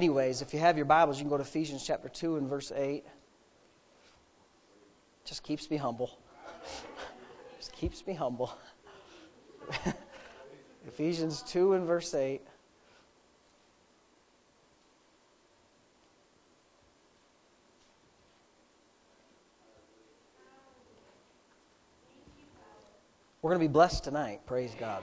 Anyways, if you have your Bibles, you can go to Ephesians chapter 2 and verse 8. Just keeps me humble. Just keeps me humble. Ephesians 2 and verse 8. We're going to be blessed tonight. Praise God.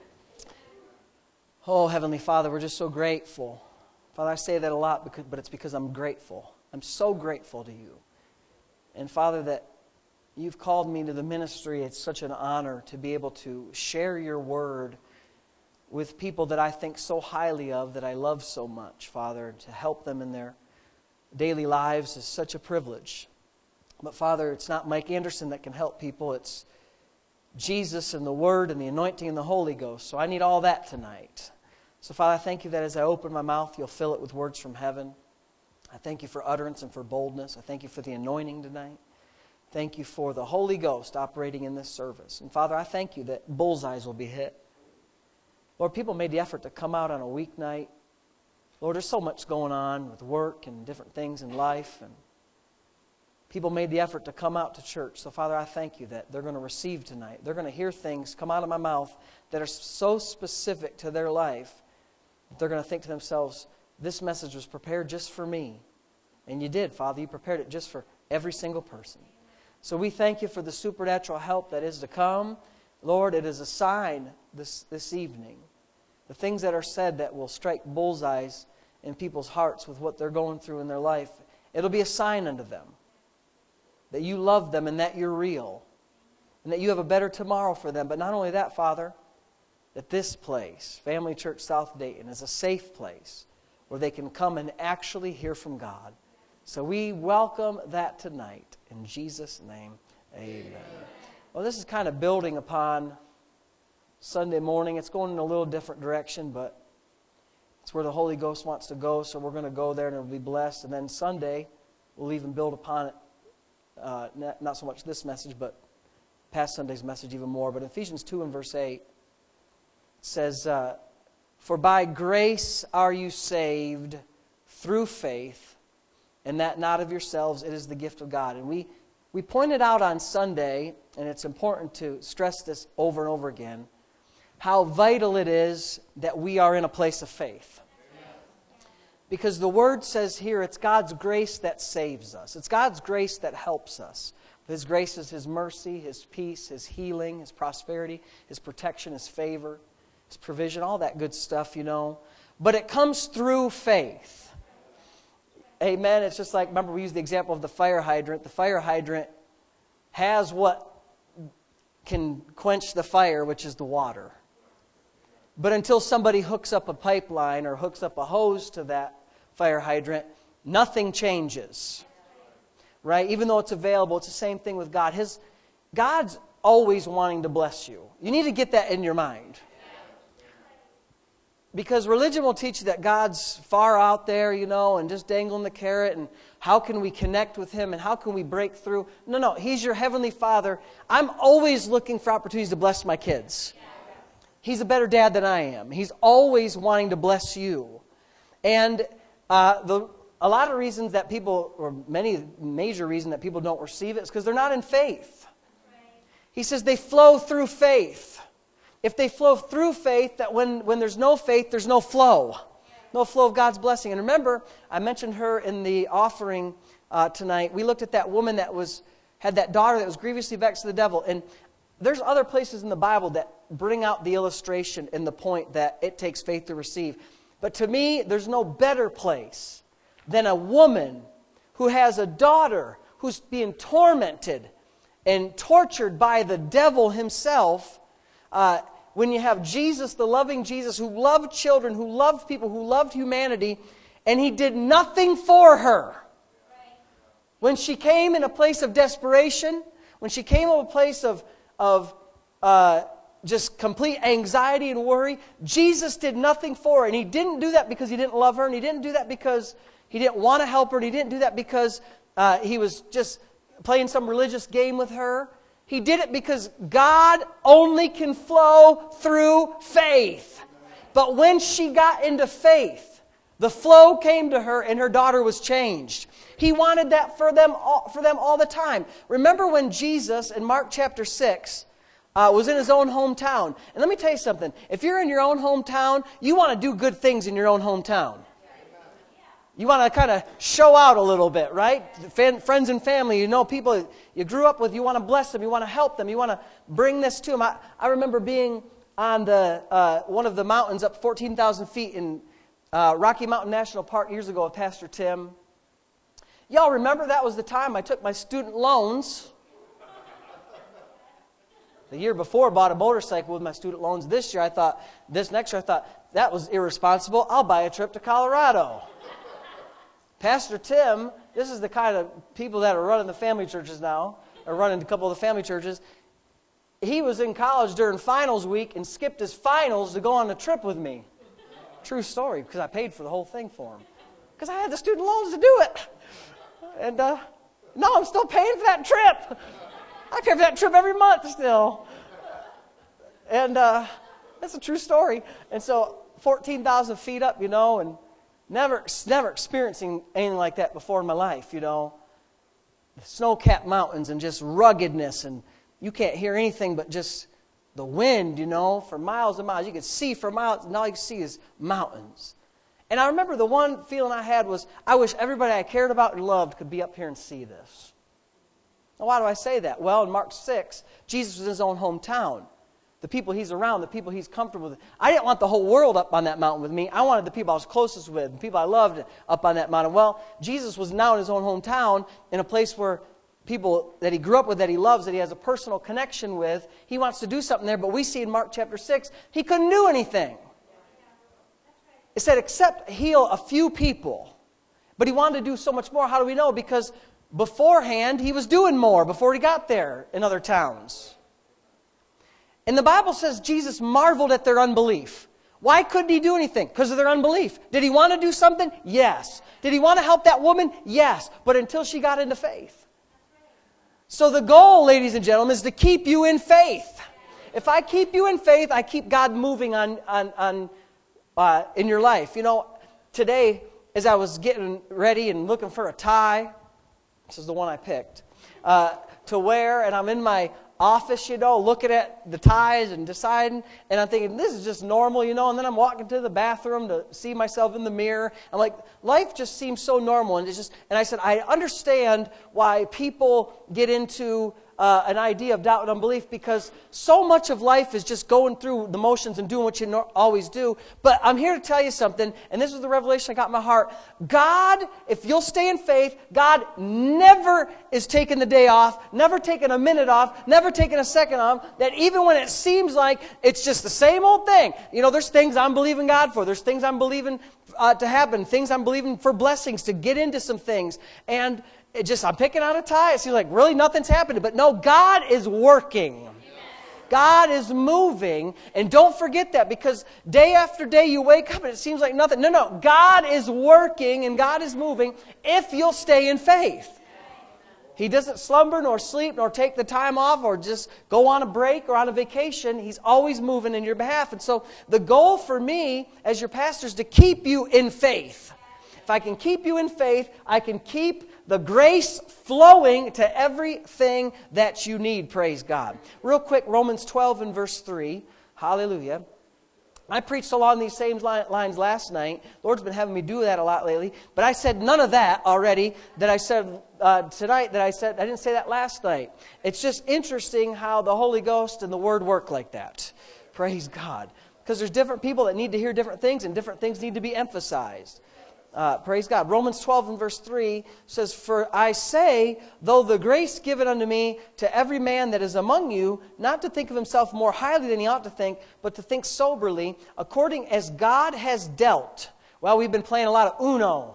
Oh, Heavenly Father, we're just so grateful. Father, I say that a lot, but it's because I'm grateful. I'm so grateful to you. And Father, that you've called me to the ministry. It's such an honor to be able to share your word with people that I think so highly of, that I love so much, Father. To help them in their daily lives is such a privilege. But Father, it's not Mike Anderson that can help people. It's Jesus and the Word and the anointing and the Holy Ghost. So I need all that tonight. So Father, I thank you that as I open my mouth, you'll fill it with words from heaven. I thank you for utterance and for boldness. I thank you for the anointing tonight. Thank you for the Holy Ghost operating in this service. And Father, I thank you that bullseyes will be hit. Lord, people made the effort to come out on a weeknight. Lord, there's so much going on with work and different things in life, and people made the effort to come out to church. So, Father, I thank you that they're going to receive tonight. They're going to hear things come out of my mouth that are so specific to their life that they're going to think to themselves, this message was prepared just for me. And you did, Father. You prepared it just for every single person. So we thank you for the supernatural help that is to come. Lord, it is a sign this evening. The things that are said that will strike bullseyes in people's hearts with what they're going through in their life, it'll be a sign unto them that you love them and that you're real, and that you have a better tomorrow for them. But not only that, Father, that this place, Family Church South Dayton, is a safe place where they can come and actually hear from God. So we welcome that tonight. In Jesus' name, amen. Well, this is kind of building upon Sunday morning. It's going in a little different direction, but it's where the Holy Ghost wants to go, so we're going to go there and it'll be blessed. And then Sunday, we'll even build upon it. Not so much this message, but past Sunday's message even more. But Ephesians 2 and verse 8 says, For by grace are you saved through faith, and that not of yourselves, it is the gift of God. And we pointed out on Sunday, and it's important to stress this over and over again, how vital it is that we are in a place of faith. Because the Word says here, it's God's grace that saves us. It's God's grace that helps us. His grace is His mercy, His peace, His healing, His prosperity, His protection, His favor, His provision, all that good stuff, you know. But it comes through faith. Amen. It's just like, remember we used the example of the fire hydrant. The fire hydrant has what can quench the fire, which is the water. But until somebody hooks up a pipeline or hooks up a hose to that fire hydrant, nothing changes. Right? Even though it's available, it's the same thing with God. God's always wanting to bless you. You need to get that in your mind. Because religion will teach you that God's far out there, you know, and just dangling the carrot, and how can we connect with Him, and how can we break through? No, He's your Heavenly Father. I'm always looking for opportunities to bless my kids. He's a better dad than I am. He's always wanting to bless you. And a lot of reasons that people, or many major reasons that people don't receive it is because they're not in faith. He says they flow through faith. If they flow through faith, that when there's no faith, there's no flow. No flow of God's blessing. And remember, I mentioned her in the offering tonight. We looked at that woman that had that daughter that was grievously vexed of the devil. And there's other places in the Bible that bring out the illustration and the point that it takes faith to receive. But to me, there's no better place than a woman who has a daughter who's being tormented and tortured by the devil himself. When you have Jesus, the loving Jesus, who loved children, who loved people, who loved humanity, and He did nothing for her. When she came in a place of desperation, when she came in a place of just complete anxiety and worry, Jesus did nothing for her. And He didn't do that because He didn't love her, and He didn't do that because He didn't want to help her, and He didn't do that because He was just playing some religious game with her. He did it because God only can flow through faith. But when she got into faith, The flow came to her, and her daughter was changed. He wanted that for them all the time. Remember when Jesus, in Mark chapter 6, was in his own hometown. And let me tell you something. If you're in your own hometown, you want to do good things in your own hometown. You want to kind of show out a little bit, right? Friends and family, you know, people you grew up with, you want to bless them, you want to help them, you want to bring this to them. I remember being on one of the mountains up 14,000 feet in Rocky Mountain National Park years ago with Pastor Tim. Y'all remember that was the time I took my student loans. The year before, I bought a motorcycle with my student loans. Next year, I thought, that was irresponsible. I'll buy a trip to Colorado. Pastor Tim, this is the kind of people that are running the family churches now, or running a couple of the family churches. He was in college during finals week and skipped his finals to go on a trip with me. True story, because I paid for the whole thing for him. Because I had the student loans to do it. And no, I'm still paying for that trip. I pay for that trip every month still. And that's a true story. And so 14,000 feet up, you know, and never experiencing anything like that before in my life, you know. The snow-capped mountains and just ruggedness, and you can't hear anything but just the wind, you know, for miles and miles. You could see for miles, and all you can see is mountains. And I remember the one feeling I had was, I wish everybody I cared about and loved could be up here and see this. Now, why do I say that? Well, in Mark 6, Jesus was in his own hometown. The people he's around, the people he's comfortable with. I didn't want the whole world up on that mountain with me. I wanted the people I was closest with, the people I loved up on that mountain. Well, Jesus was now in his own hometown, in a place where people that he grew up with, that he loves, that he has a personal connection with. He wants to do something there, but we see in Mark chapter 6, he couldn't do anything. It said, except heal a few people. But he wanted to do so much more. How do we know? Because beforehand, he was doing more before he got there in other towns. And the Bible says Jesus marveled at their unbelief. Why couldn't he do anything? Because of their unbelief. Did he want to do something? Yes. Did he want to help that woman? Yes. But until she got into faith. So the goal, ladies and gentlemen, is to keep you in faith. If I keep you in faith, I keep God moving in your life. You know, today, as I was getting ready and looking for a tie, this is the one I picked, to wear, and I'm in my office, you know, looking at the ties and deciding, and I'm thinking, this is just normal, you know, and then I'm walking to the bathroom to see myself in the mirror. I'm like, life just seems so normal, and I said, I understand why people get into an idea of doubt and unbelief, because so much of life is just going through the motions and doing what you always do. But I'm here to tell you something, and this is the revelation I got in my heart. God, if you'll stay in faith, God never is taking the day off, never taking a minute off, never taking a second off, that even when it seems like it's just the same old thing. You know, there's things I'm believing God for. There's things I'm believing to happen, things I'm believing for blessings, to get into some things. And I'm picking out a tie. It seems like really nothing's happening. But no, God is working. God is moving. And don't forget that, because day after day you wake up and it seems like nothing. No. God is working and God is moving if you'll stay in faith. He doesn't slumber nor sleep nor take the time off or just go on a break or on a vacation. He's always moving in your behalf. And so the goal for me as your pastor is to keep you in faith. If I can keep you in faith, I can keep the grace flowing to everything that you need, praise God. Real quick, Romans 12 and verse 3. Hallelujah. I preached along these same lines last night. Lord's been having me do that a lot lately. But I said none of that already that I said tonight that I didn't say that last night. It's just interesting how the Holy Ghost and the Word work like that. Praise God. Because there's different people that need to hear different things, and different things need to be emphasized. Praise God. Romans 12 and verse 3 says, For I say, though the grace given unto me to every man that is among you, not to think of himself more highly than he ought to think, but to think soberly, according as God has dealt. Well, we've been playing a lot of Uno.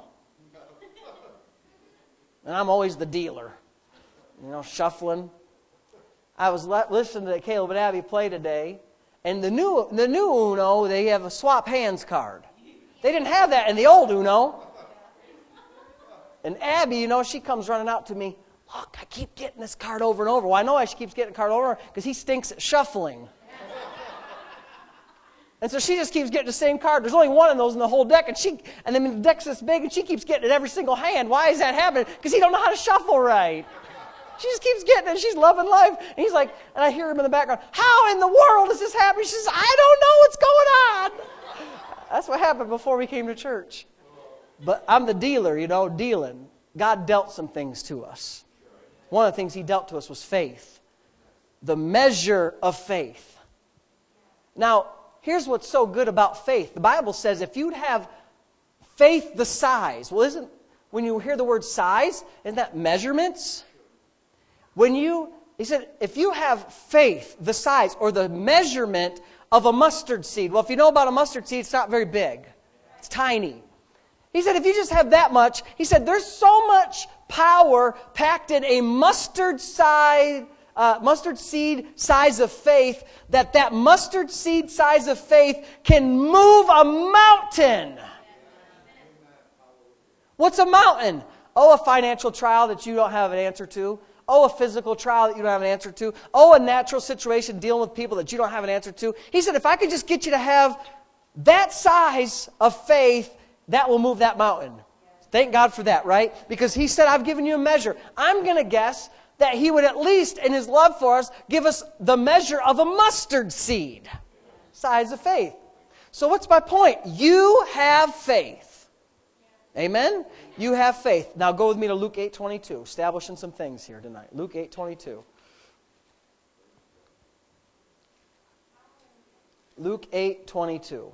And I'm always the dealer. You know, shuffling. I was listening to Caleb and Abby play today, and the new Uno, they have a swap hands card. They didn't have that in the old Uno. And Abby, you know, she comes running out to me. Look, I keep getting this card over and over. Well, I know she keeps getting the card over because he stinks at shuffling. And so she just keeps getting the same card. There's only one of those in the whole deck, and then the deck's this big, and she keeps getting it every single hand. Why is that happening? Because he don't know how to shuffle right. She just keeps getting it. She's loving life. And he's like, and I hear him in the background, how in the world is this happening? She says, I don't know what's going on. That's what happened before we came to church. But I'm the dealer, dealing. God dealt some things to us. One of the things He dealt to us was faith. The measure of faith. Now, here's what's so good about faith. The Bible says if you'd have faith the size, when you hear the word size, isn't that measurements? He said, if you have faith the size or the measurement of a mustard seed. Well, if you know about a mustard seed, it's not very big. It's tiny. He said, if you just have that much, he said, there's so much power packed in a mustard seed size of faith that mustard seed size of faith can move a mountain. What's a mountain? Oh, a financial trial that you don't have an answer to. Oh, a physical trial that you don't have an answer to. Oh, a natural situation dealing with people that you don't have an answer to. He said, if I could just get you to have that size of faith, that will move that mountain. Thank God for that, right? Because He said, I've given you a measure. I'm going to guess that He would at least, in His love for us, give us the measure of a mustard seed size of faith. So what's my point? You have faith. Amen? You have faith. Now go with me to Luke 8:22. Establishing some things here tonight. Luke 8:22. Luke 8:22.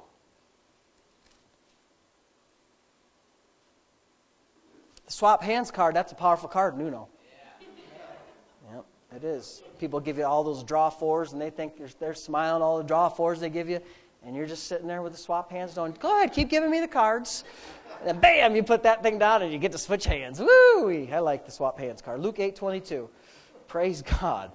The swap hands card, that's a powerful card, Nuno. Yep, it is. People give you all those draw fours and they think they're smiling all the draw fours they give you. And you're just sitting there with the swap hands going, go ahead, keep giving me the cards. And then bam, you put that thing down and you get to switch hands. Woo! I like the swap hands card. Luke 8:22. Praise God.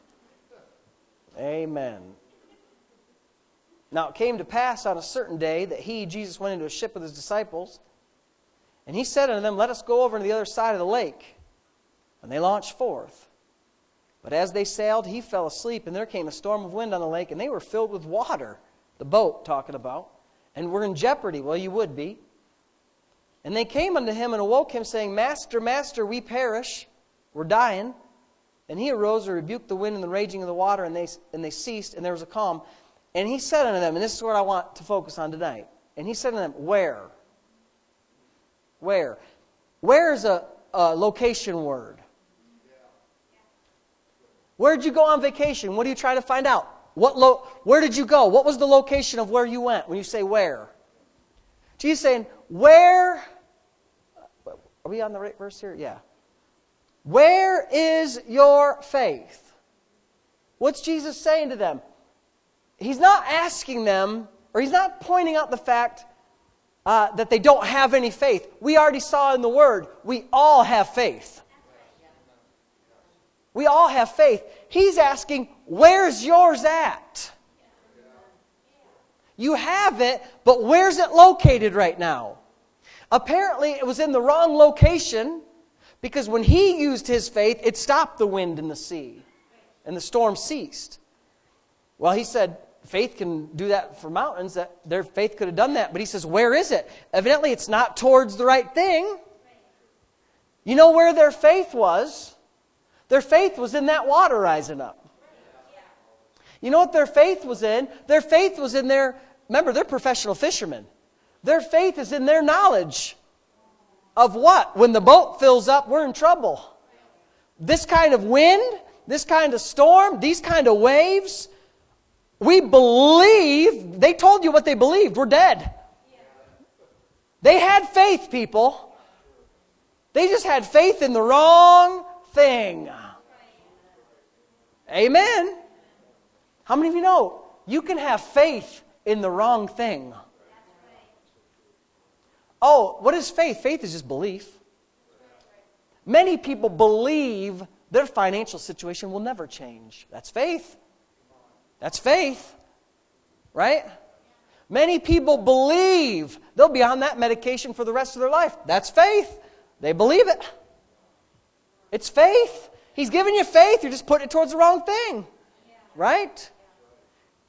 Amen. Now it came to pass on a certain day that Jesus, went into a ship with His disciples. And He said unto them, let us go over to the other side of the lake. And they launched forth. But as they sailed, he fell asleep, and there came a storm of wind on the lake, and they were filled with water. The boat, talking about. And were in jeopardy. Well, you would be. And they came unto him and awoke him, saying, Master, Master, we perish. We're dying. And he arose and rebuked the wind and the raging of the water, and they ceased, and there was a calm. And he said unto them, and this is what I want to focus on tonight. And he said unto them, where? Where? Where is a location word? Where did you go on vacation? What are you trying to find out? Where did you go? What was the location of where you went when you say where? Jesus saying, where? Are we on the right verse here? Yeah. Where is your faith? What's Jesus saying to them? He's not asking them, or He's not pointing out the fact that they don't have any faith. We already saw in the Word, we all have faith. We all have faith. He's asking, where's yours at? You have it, but where's it located right now? Apparently, it was in the wrong location, because when he used his faith, it stopped the wind and the sea, and the storm ceased. Well, he said, faith can do that for mountains. That their faith could have done that. But he says, where is it? Evidently, it's not towards the right thing. You know where their faith was? Their faith was in that water rising up. You know what their faith was in? Their faith was in their, remember, they're professional fishermen. Their faith is in their knowledge of what? When the boat fills up, we're in trouble. This kind of wind, this kind of storm, these kind of waves, we believe, they told you what they believed, we're dead. They had faith, people. They just had faith in the wrong thing. Amen. How many of you know you can have faith in the wrong thing? Oh, what is faith? Faith is just belief. Many people believe their financial situation will never change. That's faith. That's faith. Right? Many people believe they'll be on that medication for the rest of their life. That's faith. They believe it. It's faith. He's giving you faith. You're just putting it towards the wrong thing. Right?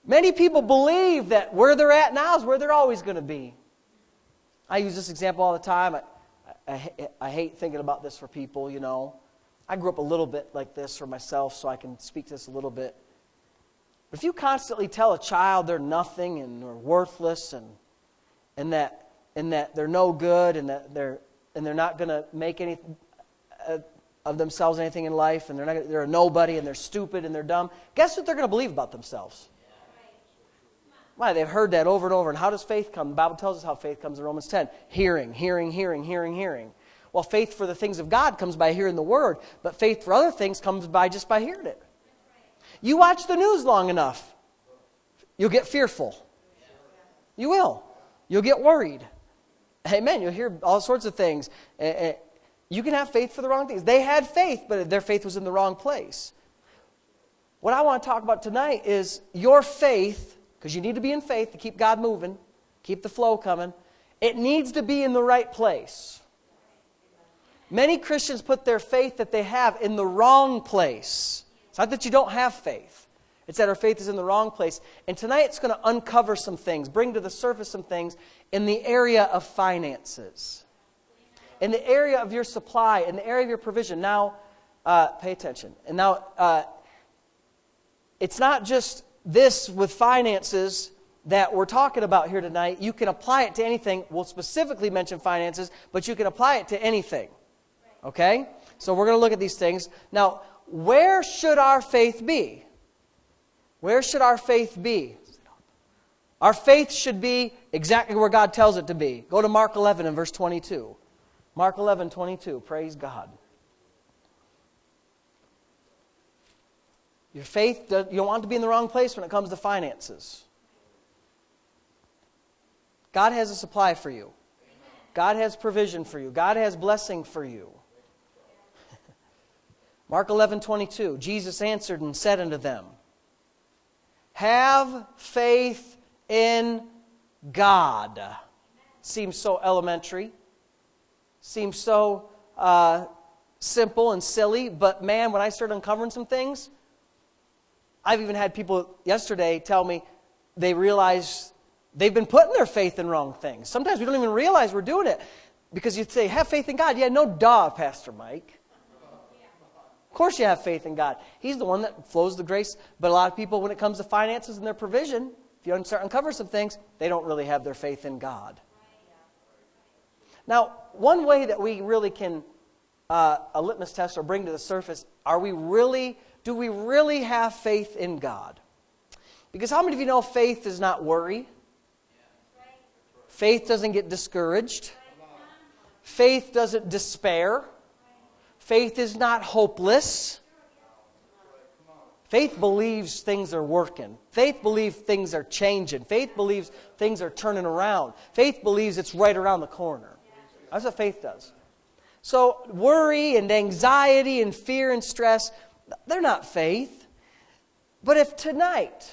Many people believe that where they're at now is where they're always going to be. I use this example all the time. I hate thinking about this for people, you know. I grew up a little bit like this for myself, so I can speak to this a little bit. But if you constantly tell a child they're nothing and they're worthless and that they're no good and that they're not going to make any of themselves anything in life and they're a nobody and they're stupid and they're dumb, guess what they're going to believe about themselves? Why? They've heard that over and over. And how does faith come? The Bible tells us how faith comes in Romans 10. Hearing, hearing, hearing, hearing, hearing. Well, faith for the things of God comes by hearing the Word, but faith for other things comes by just by hearing it. You watch the news long enough, you'll get fearful. You will. You'll get worried. Amen. You'll hear all sorts of things. You can have faith for the wrong things. They had faith, but their faith was in the wrong place. What I want to talk about tonight is your faith, because you need to be in faith to keep God moving, keep the flow coming. It needs to be in the right place. Many Christians put their faith that they have in the wrong place. It's not that you don't have faith. It's that our faith is in the wrong place. And tonight it's going to uncover some things, bring to the surface some things in the area of finances, in the area of your supply, in the area of your provision. Now, pay attention. And now, it's not just this with finances that we're talking about here tonight. You can apply it to anything. We'll specifically mention finances, but you can apply it to anything. Okay? So we're going to look at these things. Now, where should our faith be? Where should our faith be? Our faith should be exactly where God tells it to be. Go to Mark 11 and verse 22. Mark 11:22. Praise God. Your faith, you don't want it to be in the wrong place when it comes to finances. God has a supply for you. God has provision for you. God has blessing for you. Mark 11:22. Jesus answered and said unto them, have faith in God. Seems so elementary. Seems so simple and silly. But man, when I started uncovering some things, I've even had people yesterday tell me they realize they've been putting their faith in wrong things. Sometimes we don't even realize we're doing it. Because you'd say, have faith in God. Yeah, no duh, Pastor Mike. Of course you have faith in God. He's the one that flows the grace. But a lot of people, when it comes to finances and their provision, if you start uncover some things, they don't really have their faith in God. Now, one way that we really can, a litmus test or bring to the surface, do we really have faith in God? Because how many of you know faith does not worry? Faith doesn't get discouraged. Faith doesn't despair. Faith is not hopeless. Faith believes things are working. Faith believes things are changing. Faith believes things are turning around. Faith believes it's right around the corner. That's what faith does. So worry and anxiety and fear and stress, they're not faith. But if tonight,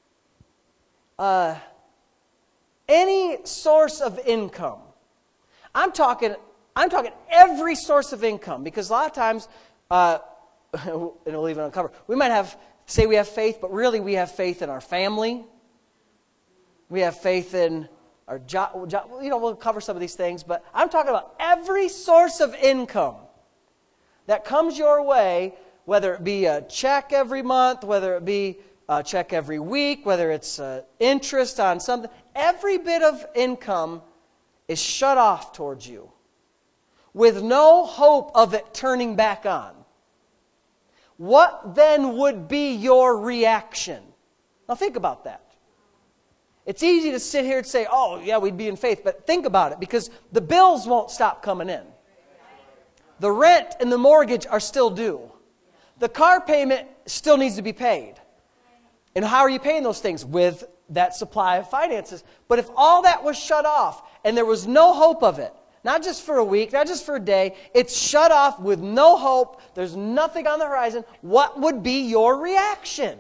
any source of income, I'm talking every source of income, because a lot of times, and we'll even uncover, we might say we have faith, but really we have faith in our family. We have faith in our job. We'll cover some of these things, but I'm talking about every source of income that comes your way, whether it be a check every month, whether it be a check every week, whether it's interest on something. Every bit of income is shut off towards you, with no hope of it turning back on. What then would be your reaction? Now think about that. It's easy to sit here and say, oh yeah, we'd be in faith, but think about it, because the bills won't stop coming in. The rent and the mortgage are still due. The car payment still needs to be paid. And how are you paying those things? With that supply of finances. But if all that was shut off and there was no hope of it, not just for a week, not just for a day, it's shut off with no hope, there's nothing on the horizon, what would be your reaction?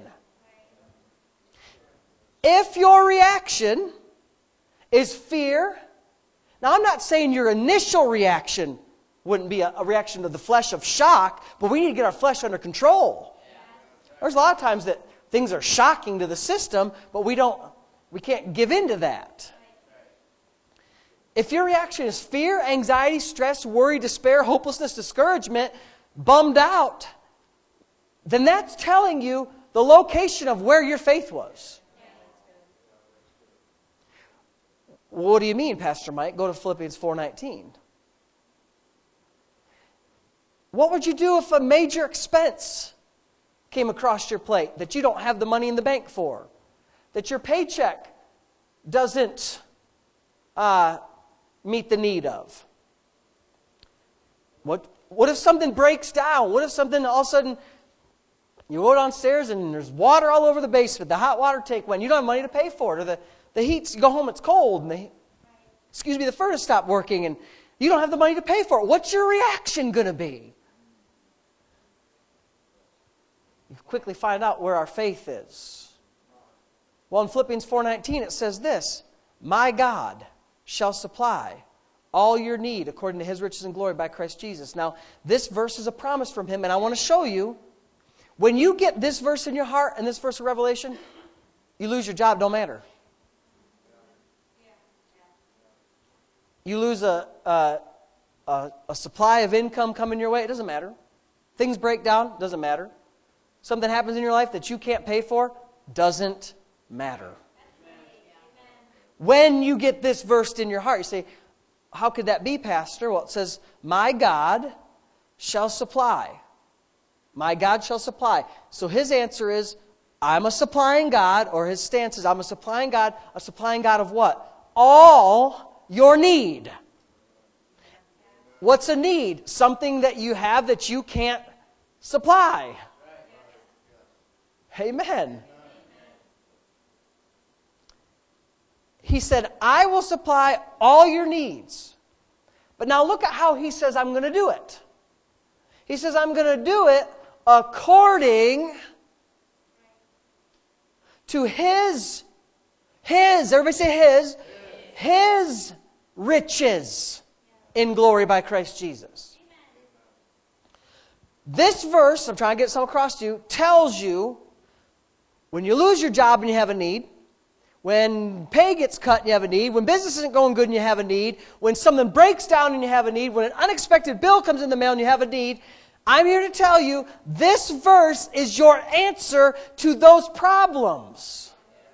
If your reaction is fear, now I'm not saying your initial reaction wouldn't be a reaction to the flesh of shock, but we need to get our flesh under control. There's a lot of times that things are shocking to the system, but we can't give in to that. If your reaction is fear, anxiety, stress, worry, despair, hopelessness, discouragement, bummed out, then that's telling you the location of where your faith was. What do you mean, Pastor Mike? Go to Philippians 4:19. What would you do if a major expense came across your plate that you don't have the money in the bank for? That your paycheck doesn't meet the need of? What if something breaks down? What if something all of a sudden you go downstairs and there's water all over the basement, the hot water tank went, you don't have money to pay for it, or the heat, you go home, it's cold, and the furnace stopped working, and you don't have the money to pay for it. What's your reaction going to be? You quickly find out where our faith is. Well, in Philippians 4:19 it says this, my God shall supply all your need according to His riches and glory by Christ Jesus. Now, this verse is a promise from Him, and I want to show you, when you get this verse in your heart and this verse of Revelation, you lose your job, don't matter. You lose a supply of income coming your way, it doesn't matter. Things break down, doesn't matter. Something happens in your life that you can't pay for, doesn't matter. When you get this verse in your heart, you say, how could that be, Pastor? Well, it says, my God shall supply. My God shall supply. So His answer is, I'm a supplying God, or His stance is, I'm a supplying God of what? All your need. What's a need? Something that you have that you can't supply. Amen. He said, I will supply all your needs. But now look at how He says, I'm going to do it. He says, I'm going to do it according to His, everybody say His riches in glory by Christ Jesus. This verse, I'm trying to get some across to you, tells you when you lose your job and you have a need, when pay gets cut and you have a need, when business isn't going good and you have a need, when something breaks down and you have a need, when an unexpected bill comes in the mail and you have a need, I'm here to tell you, this verse is your answer to those problems.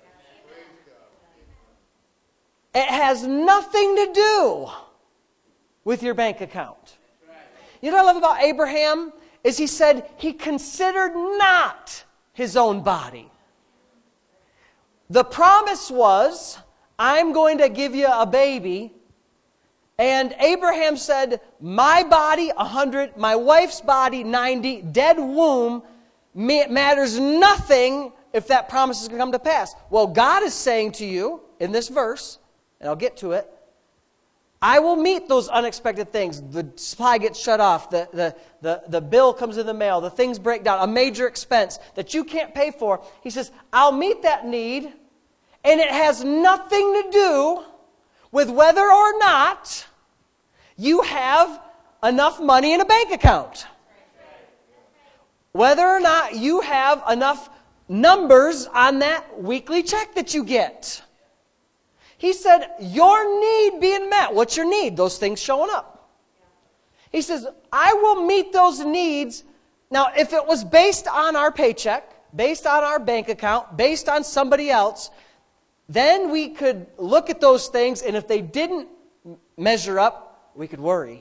It has nothing to do with your bank account. You know what I love about Abraham? Is he said he considered not his own body. The promise was, I'm going to give you a baby. And Abraham said, my body 100, my wife's body 90, dead womb, matters nothing if that promise is going to come to pass. Well, God is saying to you in this verse, and I'll get to it, I will meet those unexpected things. The supply gets shut off, the bill comes in the mail, the things break down, a major expense that you can't pay for. He says, I'll meet that need, and it has nothing to do with whether or not you have enough money in a bank account. Whether or not you have enough numbers on that weekly check that you get. He said, your need being met. What's your need? Those things showing up. He says, I will meet those needs. Now, if it was based on our paycheck, based on our bank account, based on somebody else, then we could look at those things, and if they didn't measure up, we could worry.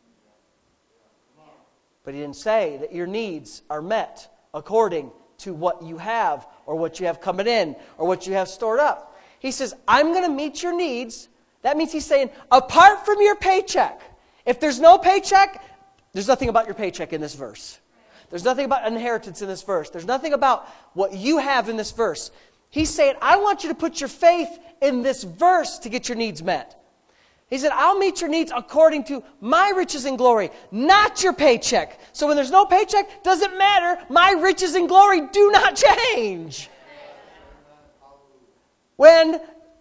But He didn't say that your needs are met according to what you have, or what you have coming in, or what you have stored up. He says, I'm going to meet your needs. That means He's saying, apart from your paycheck, if there's no paycheck, there's nothing about your paycheck in this verse. There's nothing about inheritance in this verse. There's nothing about what you have in this verse. He's saying, I want you to put your faith in this verse to get your needs met. He said, I'll meet your needs according to my riches and glory, not your paycheck. So when there's no paycheck, doesn't matter. My riches and glory do not change. When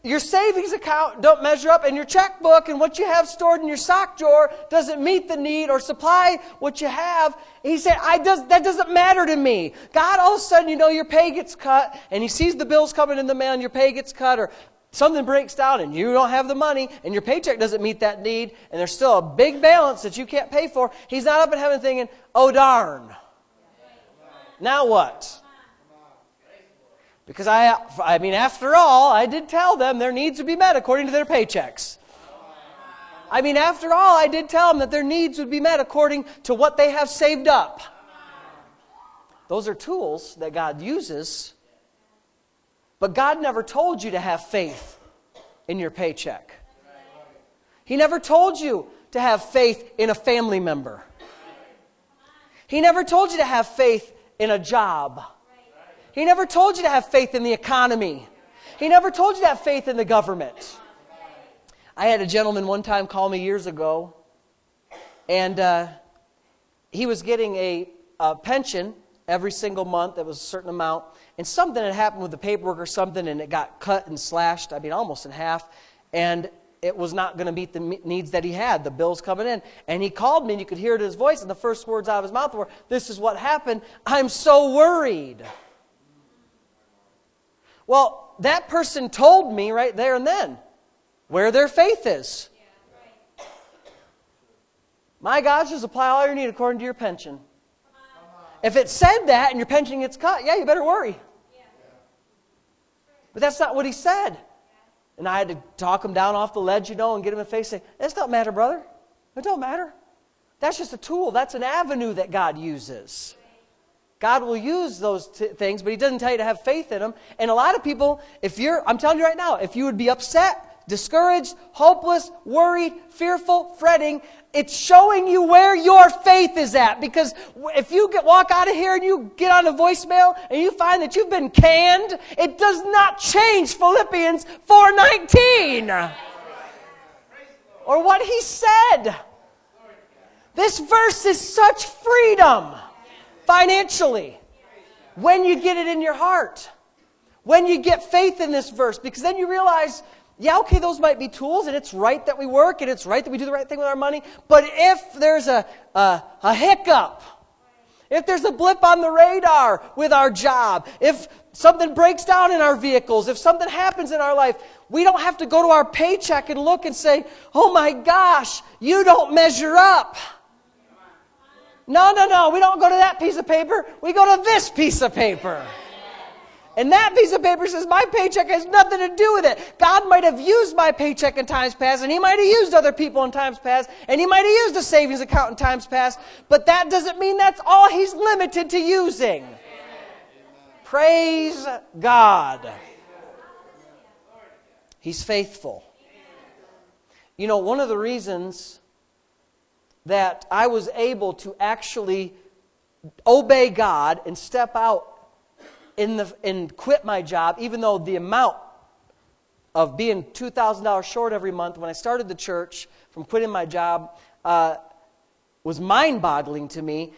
your savings account don't measure up, and your checkbook and what you have stored in your sock drawer doesn't meet the need or supply what you have. He said, that doesn't matter to me. God, all of a sudden, your pay gets cut, and He sees the bills coming in the mail, and your pay gets cut, or something breaks down, and you don't have the money, and your paycheck doesn't meet that need, and there's still a big balance that you can't pay for. He's not up in heaven thinking, oh, darn. Now what? Because after all, I did tell them their needs would be met according to their paychecks. After all, I did tell them that their needs would be met according to what they have saved up. Those are tools that God uses. But God never told you to have faith in your paycheck. He never told you to have faith in a family member. He never told you to have faith in a job. He never told you to have faith in the economy. He never told you to have faith in the government. I had a gentleman one time call me years ago, and he was getting a pension every single month. That was a certain amount. And something had happened with the paperwork or something, and it got cut and slashed, almost in half. And it was not going to meet the needs that he had, the bills coming in. And he called me, and you could hear it in his voice, and the first words out of his mouth were, "This is what happened. I'm so worried." Well, that person told me right there and then where their faith is. My God, just apply all your need according to your pension. If it said that and your pension gets cut, yeah, you better worry. But that's not what he said. And I had to talk him down off the ledge, and get him in the face and say, "That don't matter, brother. It don't matter. That's just a tool. That's an avenue that God uses." God will use those things, but He doesn't tell you to have faith in them. And a lot of people, I'm telling you right now, if you would be upset, discouraged, hopeless, worried, fearful, fretting, it's showing you where your faith is at. Because if you walk out of here and you get on a voicemail and you find that you've been canned, it does not change Philippians 4:19. Or what he said. This verse is such freedom. Financially, when you get it in your heart, when you get faith in this verse, because then you realize, yeah, okay, those might be tools, and it's right that we work, and it's right that we do the right thing with our money, but if there's a hiccup, if there's a blip on the radar with our job, if something breaks down in our vehicles, if something happens in our life, we don't have to go to our paycheck and look and say, "Oh my gosh, you don't measure up." No. We don't go to that piece of paper. We go to this piece of paper. And that piece of paper says my paycheck has nothing to do with it. God might have used my paycheck in times past, and He might have used other people in times past, and He might have used a savings account in times past, but that doesn't mean that's all He's limited to using. Amen. Praise God. He's faithful. One of the reasons that I was able to actually obey God and step out and quit my job, even though the amount of being $2,000 short every month when I started the church from quitting my job was mind-boggling to me.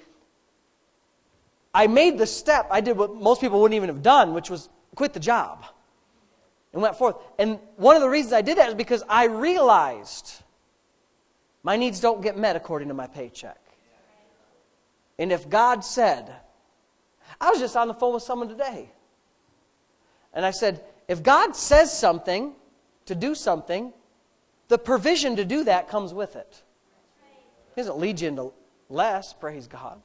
I made the step. I did what most people wouldn't even have done, which was quit the job and went forth. And one of the reasons I did that is because I realized my needs don't get met according to my paycheck. And if God said, I was just on the phone with someone today, and I said, if God says something, to do something, the provision to do that comes with it. He doesn't lead you into less, praise God.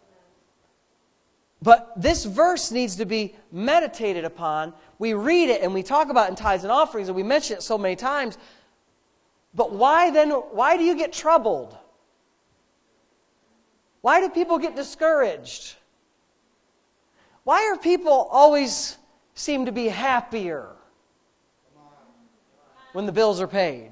But this verse needs to be meditated upon. We read it and we talk about it in tithes and offerings, and we mention it so many times. But why do you get troubled? Why do people get discouraged? Why are people always seem to be happier when the bills are paid?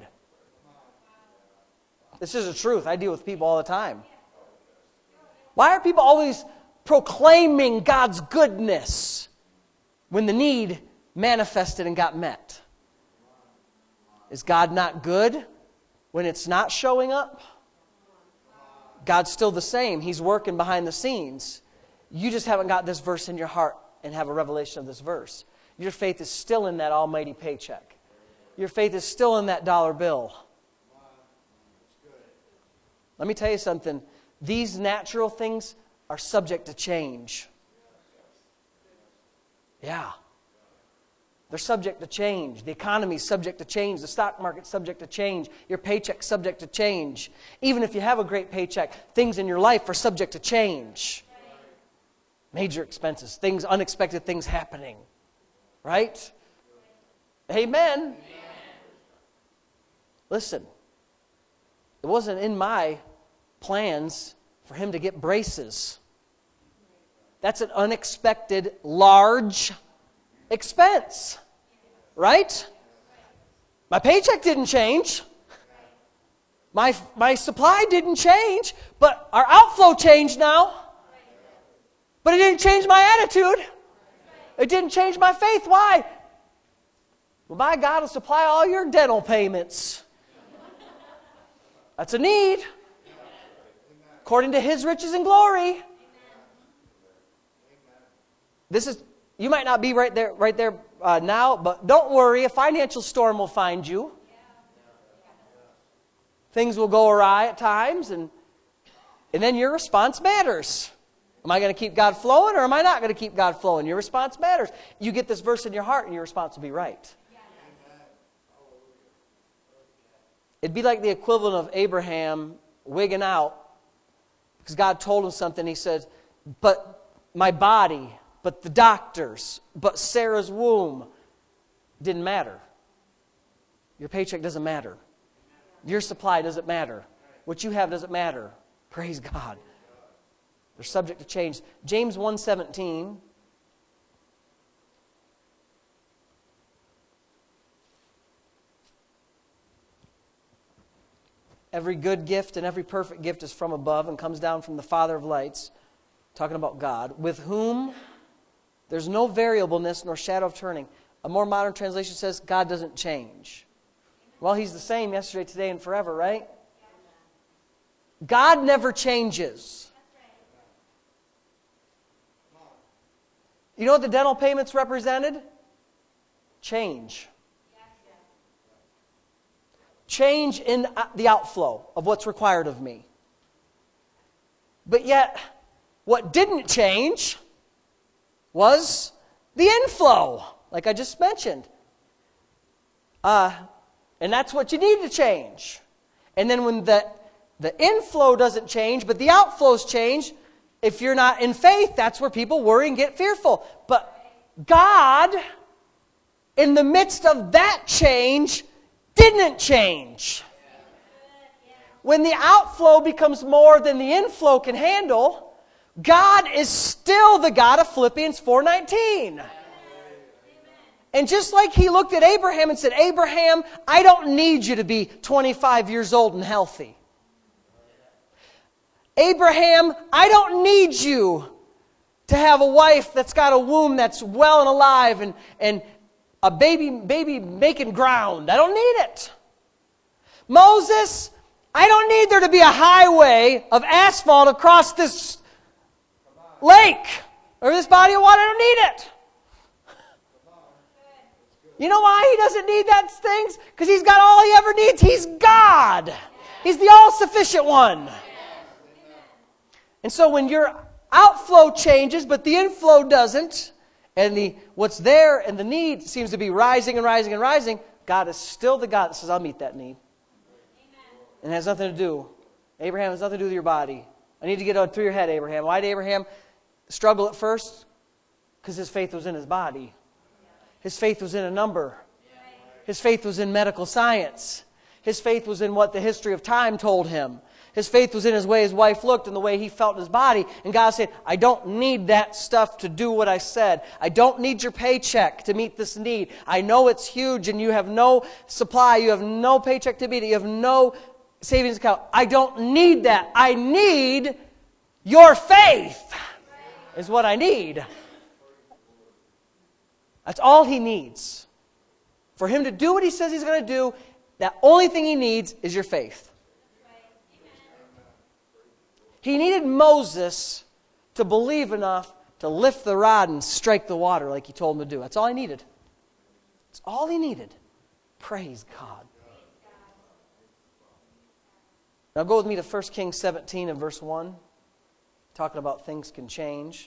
This is the truth. I deal with people all the time. Why are people always proclaiming God's goodness when the need manifested and got met? Is God not good when it's not showing up? God's still the same. He's working behind the scenes. You just haven't got this verse in your heart and have a revelation of this verse. Your faith is still in that almighty paycheck. your faith is still in that dollar bill. Let me tell you something. These natural things are subject to change. Yeah. They're subject to change. The economy is subject to change. The stock market is subject to change. Your paycheck is subject to change. Even if you have a great paycheck, things in your life are subject to change. Major expenses, things, unexpected things happening. Right? Amen. Listen, it wasn't in my plans for him to get braces. That's an unexpected, large expense. Right? My paycheck didn't change. My supply didn't change, but our outflow changed now. But it didn't change my attitude. It didn't change my faith. Why? Well, my God will supply all your dental payments. That's a need. According to His riches and glory. This is, you might not be right there now, but don't worry, a financial storm will find you. Things will go awry at times, and then your response matters. Am I going to keep God flowing, or am I not going to keep God flowing? Your response matters. You get this verse in your heart, and your response will be right. It'd be like the equivalent of Abraham wigging out because God told him something. He said, but my body, but the doctors, but Sarah's womb didn't matter. Your paycheck doesn't matter. Your supply doesn't matter. What you have doesn't matter. Praise God. They're subject to change. James 1:17. Every good gift and every perfect gift is from above and comes down from the Father of lights, talking about God, with whom there's no variableness nor shadow of turning. A more modern translation says God doesn't change. Well, He's the same yesterday, today, and forever, right? God never changes. You know what the dental payments represented? Change. Change in the outflow of what's required of me. But yet, what didn't change was the inflow, like I just mentioned. And that's what you need to change. And then when the inflow doesn't change, but the outflows change, if you're not in faith, that's where people worry and get fearful. But God, in the midst of that change, didn't change. When the outflow becomes more than the inflow can handle, God is still the God of Philippians 4:19. And just like He looked at Abraham and said, Abraham, I don't need you to be 25 years old and healthy. Abraham, I don't need you to have a wife that's got a womb that's well and alive and a baby making ground. I don't need it. Moses, I don't need there to be a highway of asphalt across this lake or this body of water. I don't need it. You know why He doesn't need that things? Because He's got all He ever needs. He's God. He's the all-sufficient one. And so when your outflow changes, but the inflow doesn't, and what's there and the need seems to be rising and rising and rising, God is still the God that says, I'll meet that need. And it has nothing to do. Abraham has nothing to do with your body. I need to get it through your head, Abraham. Why did Abraham struggle at first? Because his faith was in his body. His faith was in a number. His faith was in medical science. His faith was in what the history of time told him. His faith was in his way his wife looked and the way he felt in his body. And God said, I don't need that stuff to do what I said. I don't need your paycheck to meet this need. I know it's huge and you have no supply. You have no paycheck to meet it. You have no savings account. I don't need that. I need your faith is what I need. That's all He needs. For Him to do what He says He's going to do, the only thing He needs is your faith. He needed Moses to believe enough to lift the rod and strike the water like He told him to do. That's all He needed. That's all He needed. Praise God. Now go with me to 1 Kings 17 and verse 1. Talking about things can change.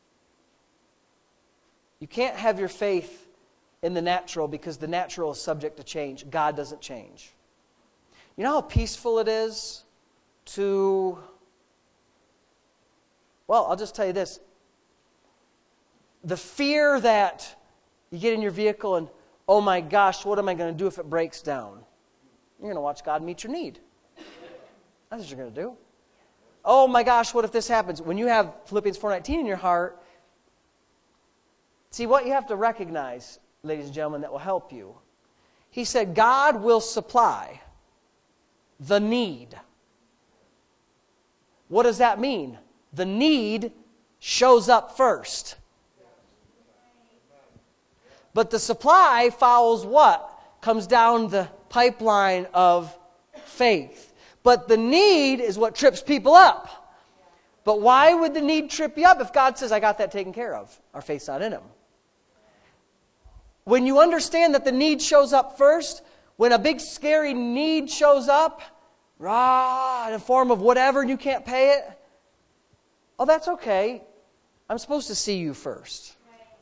You can't have your faith in the natural because the natural is subject to change. God doesn't change. You know how peaceful it is to... Well, I'll just tell you this. The fear that you get in your vehicle and, oh my gosh, what am I going to do if it breaks down? You're going to watch God meet your need. That's what you're going to do. Oh my gosh, what if this happens? When you have Philippians 4:19 in your heart, see what you have to recognize, ladies and gentlemen, that will help you. He said, God will supply the need. What does that mean? The need shows up first. But the supply follows what? Comes down the pipeline of faith. But the need is what trips people up. But why would the need trip you up if God says, I got that taken care of? Our faith's not in Him. When you understand that the need shows up first, when a big scary need shows up, in the form of whatever and you can't pay it, oh, that's okay. I'm supposed to see you first.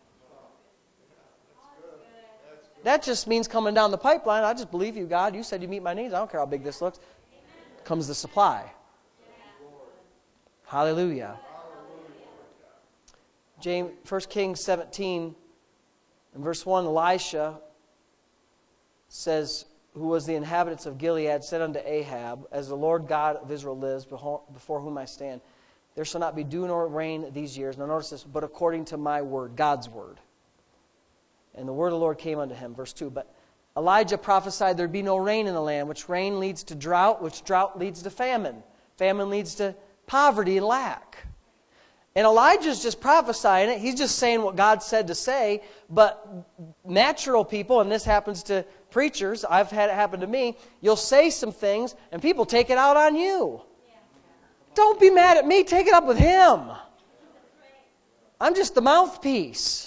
That just means coming down the pipeline. I just believe you, God. You said you meet my needs. I don't care how big this looks. Comes the supply. Hallelujah. 1 Kings 17 and verse 1, Elisha says, who was the inhabitants of Gilead, said unto Ahab, as the Lord God of Israel lives, before whom I stand, there shall not be dew nor rain these years. Now notice this, but according to my word, God's word. And the word of the Lord came unto him. Verse 2, but Elijah prophesied there'd be no rain in the land, which rain leads to drought, which drought leads to famine. Famine leads to poverty and lack. And Elijah's just prophesying it. He's just saying what God said to say. But natural people, and this happens to preachers, I've had it happen to me, you'll say some things and people take it out on you. Don't be mad at me. Take it up with him. I'm just the mouthpiece.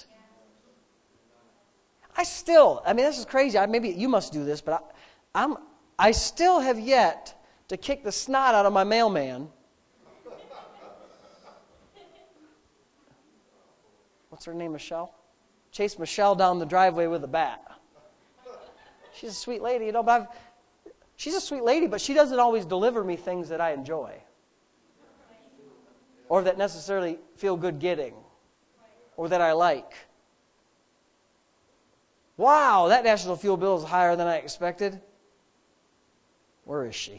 This is crazy. Maybe you must do this, but I still have yet to kick the snot out of my mailman. What's her name, Michelle? Chase Michelle down the driveway with a bat. She's a sweet lady, but she's a sweet lady, but she doesn't always deliver me things that I enjoy or that necessarily feel good getting or that I like. Wow, that national fuel bill is higher than I expected. Where is she?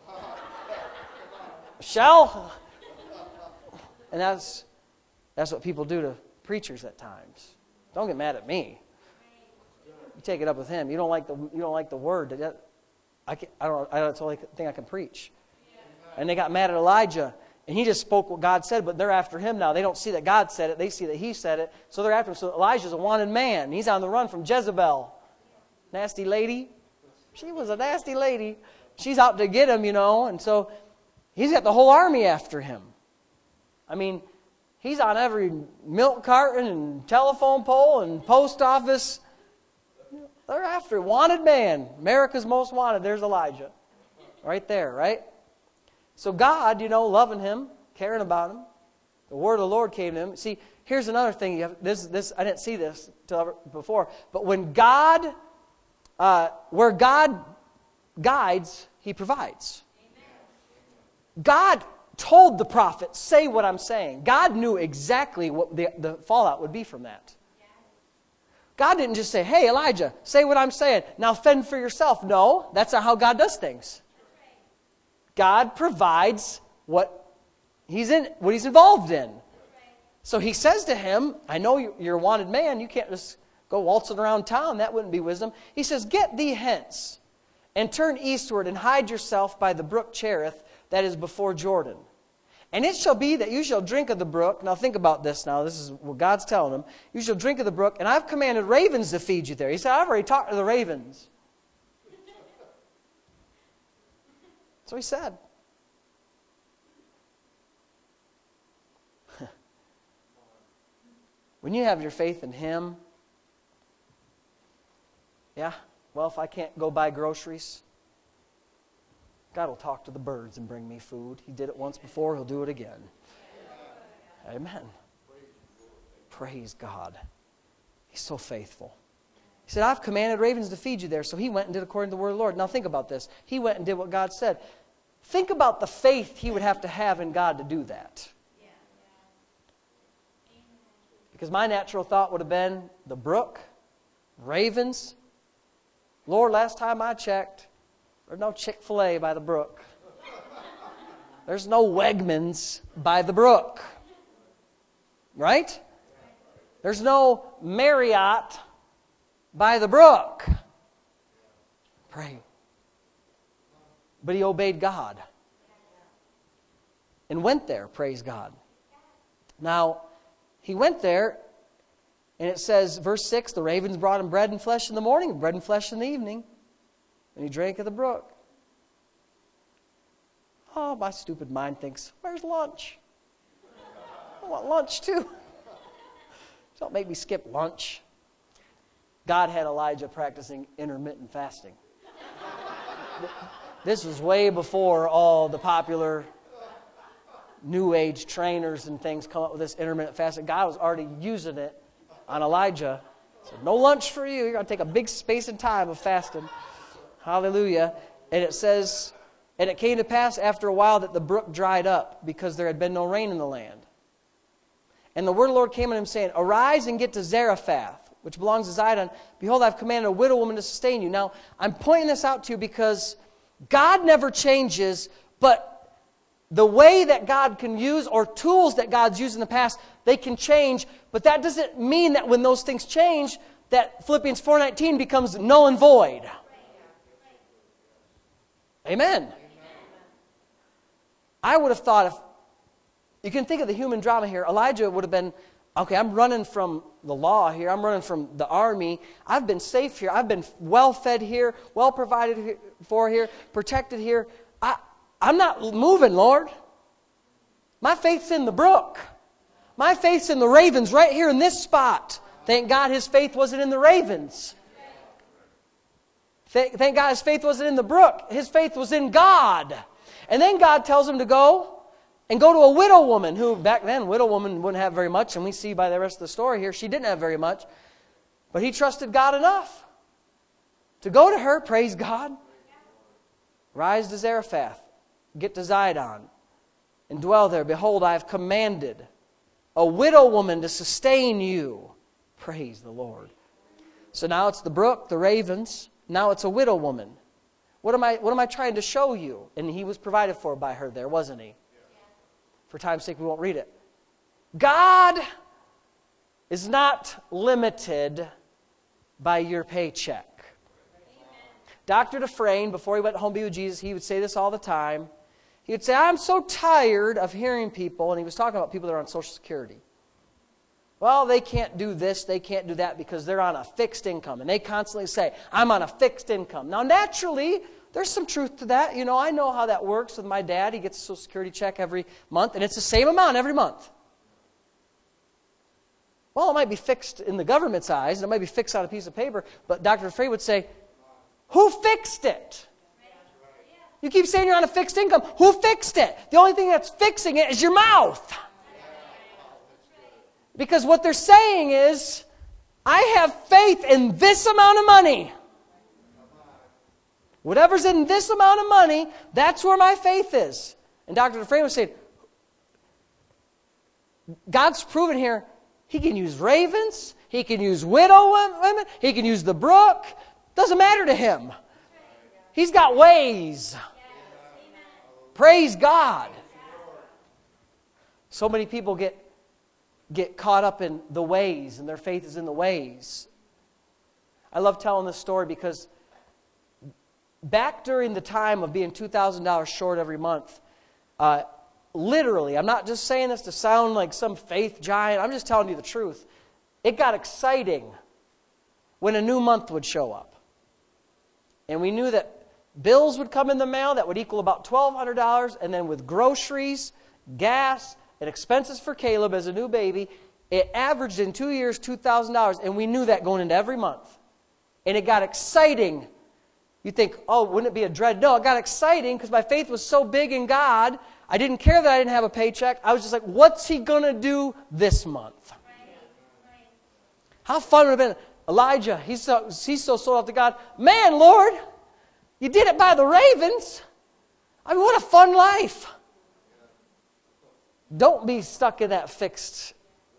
Michelle? And that's what people do to preachers at times. Don't get mad at me. You take it up with him. You don't like the word. I don't that's the only thing I can preach. And they got mad at Elijah. And he just spoke what God said, but they're after him now. They don't see that God said it. They see that he said it. So they're after him. So Elijah's a wanted man. He's on the run from Jezebel. Nasty lady. She was a nasty lady. She's out to get him, And so he's got the whole army after him. He's on every milk carton and telephone pole and post office. They're after him. Wanted man. America's most wanted. There's Elijah. Right there, right? So God, loving him, caring about him, the word of the Lord came to him. See, here's another thing. This I didn't see this before. But when God, where God guides, He provides. Amen. God told the prophet, say what I'm saying. God knew exactly what the fallout would be from that. God didn't just say, hey, Elijah, say what I'm saying. Now fend for yourself. No, that's not how God does things. God provides what he's involved in. So he says to him, I know you're a wanted man. You can't just go waltzing around town. That wouldn't be wisdom. He says, get thee hence and turn eastward and hide yourself by the brook Cherith that is before Jordan. And it shall be that you shall drink of the brook. Now think about this now. This is what God's telling him. You shall drink of the brook, and I've commanded ravens to feed you there. He said, I've already talked to the ravens. So he said. When you have your faith in Him, Well, if I can't go buy groceries, God will talk to the birds and bring me food. He did it once before. He'll do it again. Amen. Praise God. He's so faithful. He said, I've commanded ravens to feed you there. So he went and did according to the word of the Lord. Now think about this. He went and did what God said. Think about the faith he would have to have in God to do that. Because my natural thought would have been the brook, ravens. Lord, last time I checked, there's no Chick-fil-A by the brook. There's no Wegmans by the brook. Right? There's no Marriott by the brook. Pray. But he obeyed God. And went there, praise God. Now, he went there, and it says, verse 6, the ravens brought him bread and flesh in the morning, bread and flesh in the evening, and he drank of the brook. Oh, my stupid mind thinks, where's lunch? I want lunch too. Don't make me skip lunch. God had Elijah practicing intermittent fasting. This was way before all the popular New Age trainers and things come up with this intermittent fasting. God was already using it on Elijah. He said, no lunch for you. You're going to take a big space and time of fasting. Hallelujah. And it says, and it came to pass after a while that the brook dried up because there had been no rain in the land. And the word of the Lord came unto him saying, arise and get to Zarephath, which belongs to Zidon. Behold, I've commanded a widow woman to sustain you. Now, I'm pointing this out to you because God never changes, but the way that God can use, or tools that God's used in the past, they can change. But that doesn't mean that when those things change, that Philippians 4:19 becomes null and void. Amen. I would have thought, if you can think of the human drama here, Elijah would have been, okay, I'm running from the law here. I'm running from the army. I've been safe here. I've been well fed here, well provided for here, protected here. I'm not moving, Lord. My faith's in the brook. My faith's in the ravens right here in this spot. Thank God his faith wasn't in the ravens. Thank God his faith wasn't in the brook. His faith was in God. And then God tells him to go to a widow woman, who back then, widow woman wouldn't have very much. And we see by the rest of the story here, she didn't have very much. But he trusted God enough to go to her, praise God. Rise to Zarephath. Get to Zidon and dwell there. Behold, I have commanded a widow woman to sustain you. Praise the Lord. So now it's the brook, the ravens. Now it's a widow woman. What am I trying to show you? And he was provided for by her there, wasn't he? For time's sake, we won't read it. God is not limited by your paycheck. Dr. Dufresne, before he went home to be with Jesus, he would say this all the time. He would say, I'm so tired of hearing people, and he was talking about people that are on Social Security. Well, they can't do this, they can't do that because they're on a fixed income. And they constantly say, I'm on a fixed income. Now, naturally, there's some truth to that. You know, I know how that works with my dad. He gets a Social Security check every month, and it's the same amount every month. Well, it might be fixed in the government's eyes, and it might be fixed on a piece of paper, but Dr. Dufresne would say, who fixed it? You keep saying you're on a fixed income. Who fixed it? The only thing that's fixing it is your mouth. Because what they're saying is, I have faith in this amount of money. Whatever's in this amount of money, that's where my faith is. And Dr. Dufresne was saying, God's proven here, He can use ravens, He can use widow women, He can use the brook. Doesn't matter to Him. He's got ways. Praise God. So many people get caught up in the ways, and their faith is in the ways. I love telling this story because back during the time of being $2,000 short every month, literally, I'm not just saying this to sound like some faith giant, I'm just telling you the truth. It got exciting when a new month would show up. And we knew that bills would come in the mail that would equal about $1,200, and then with groceries, gas, and expenses for Caleb as a new baby, it averaged in 2 years $2,000, and we knew that going into every month. And it got exciting. You think, oh, wouldn't it be a dread? No, it got exciting because my faith was so big in God. I didn't care that I didn't have a paycheck. I was just like, what's He going to do this month? How fun would it have been? Elijah, he's so sold out to God. Man, Lord, you did it by the ravens. I mean, what a fun life. Don't be stuck in that fixed.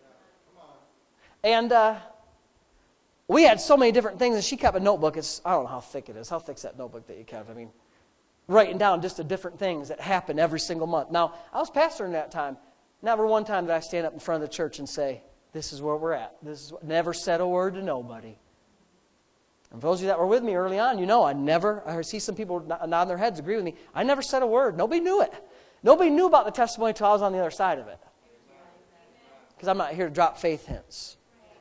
And we had so many different things, and she kept a notebook. I don't know how thick it is. How thick's that notebook that you kept? I mean, writing down just the different things that happened every single month. Now, I was pastoring that time. Never one time did I stand up in front of the church and say, this is where we're at. Never said a word to nobody. And for those of you that were with me early on, you know I see some people nodding their heads, agree with me. I never said a word. Nobody knew it. Nobody knew about the testimony until I was on the other side of it. Because I'm not here to drop faith hints.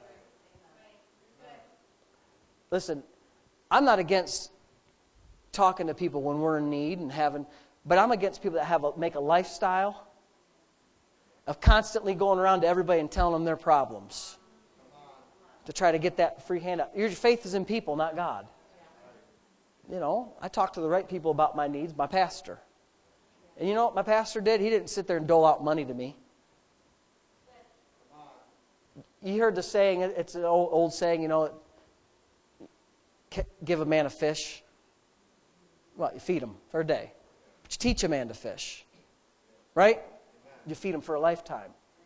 Listen, I'm not against talking to people when we're in need but I'm against people that make a lifestyle of constantly going around to everybody and telling them their problems to try to get that free handout. Your faith is in people, not God. You know, I talk to the right people about my needs, my pastor. And you know what my pastor did? He didn't sit there and dole out money to me. You heard the saying, it's an old saying, you know, give a man a fish. Well, you feed him for a day. But you teach a man to fish. Right? You feed him for a lifetime.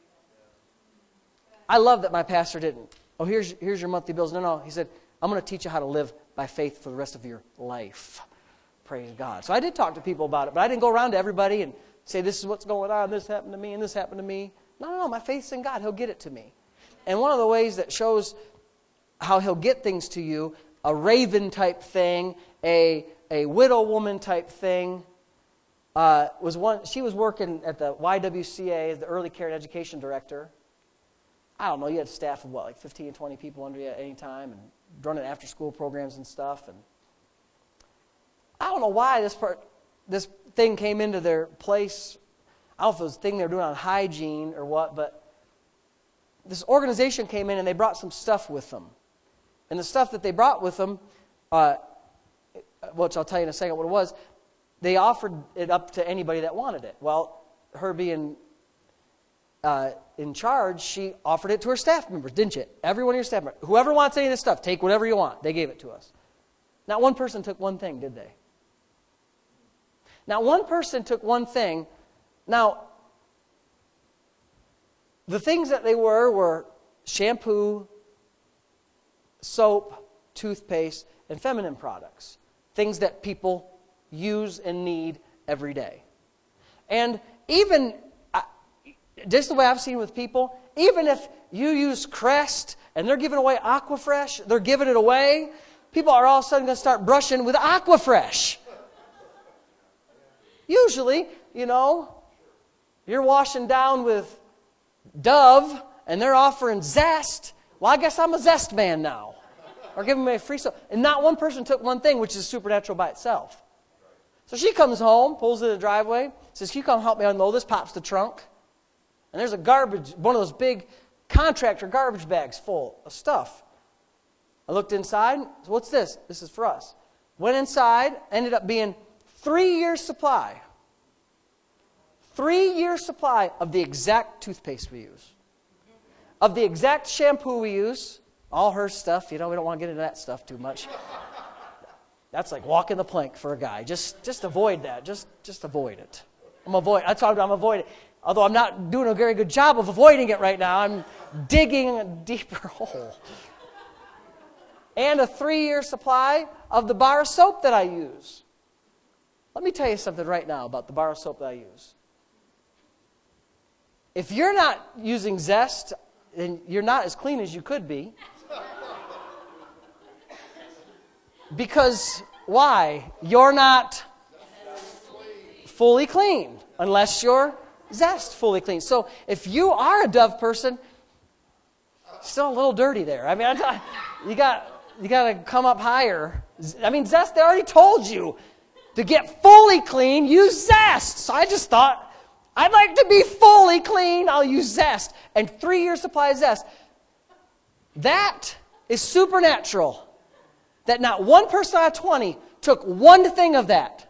I love that my pastor didn't. Oh, here's your monthly bills. No. He said, I'm going to teach you how to live by faith for the rest of your life. Praise God. So I did talk to people about it, but I didn't go around to everybody and say, this is what's going on, this happened to me, and this happened to me. No, my faith's in God. He'll get it to me. And one of the ways that shows how He'll get things to you, a raven type thing, a widow woman type thing, was one. She was working at the YWCA as the Early Care and Education Director. I don't know, you had staff of like 15, 20 people under you at any time, and running after school programs and stuff. And I don't know why this thing came into their place. I don't know if it was a thing they were doing on hygiene or what, but this organization came in and they brought some stuff with them. And the stuff that they brought with them, which I'll tell you in a second what it was, they offered it up to anybody that wanted it. Well, her being in charge, she offered it to her staff members, didn't you? Every one of your staff members. Whoever wants any of this stuff, take whatever you want. They gave it to us. Not one person took one thing, did they? Not one person took one thing. Now, the things that they were shampoo, soap, toothpaste, and feminine products. Things that people use and need every day. And even, just the way I've seen with people, even if you use Crest and they're giving away Aquafresh, they're giving it away, people are all of a sudden going to start brushing with Aquafresh. Usually, you know, you're washing down with Dove and they're offering Zest. Well, I guess I'm a Zest man now. Or giving me a free soap. And not one person took one thing, which is supernatural by itself. So she comes home, pulls in the driveway, says, can you come help me unload this? Pops the trunk. And there's one of those big contractor garbage bags full of stuff. I looked inside. So what's this? This is for us. Went inside, ended up being 3 years supply. 3 years supply of the exact toothpaste we use. Of the exact shampoo we use. All her stuff, you know, we don't want to get into that stuff too much. That's like walking the plank for a guy. Just avoid that. Just avoid it. I'm avoiding it. Although I'm not doing a very good job of avoiding it right now. I'm digging a deeper hole. And a 3-year supply of the bar of soap that I use. Let me tell you something right now about the bar of soap that I use. If you're not using Zest, then you're not as clean as you could be. Because, why? You're not fully clean unless you're Zest fully clean. So, if you are a Dove person, still a little dirty there. I mean, you got to come up higher. I mean, Zest, they already told you to get fully clean, use Zest. So I just thought, I'd like to be fully clean, I'll use Zest. And 3 year supply of Zest. That is supernatural. that not one person out of 20 took one thing of that.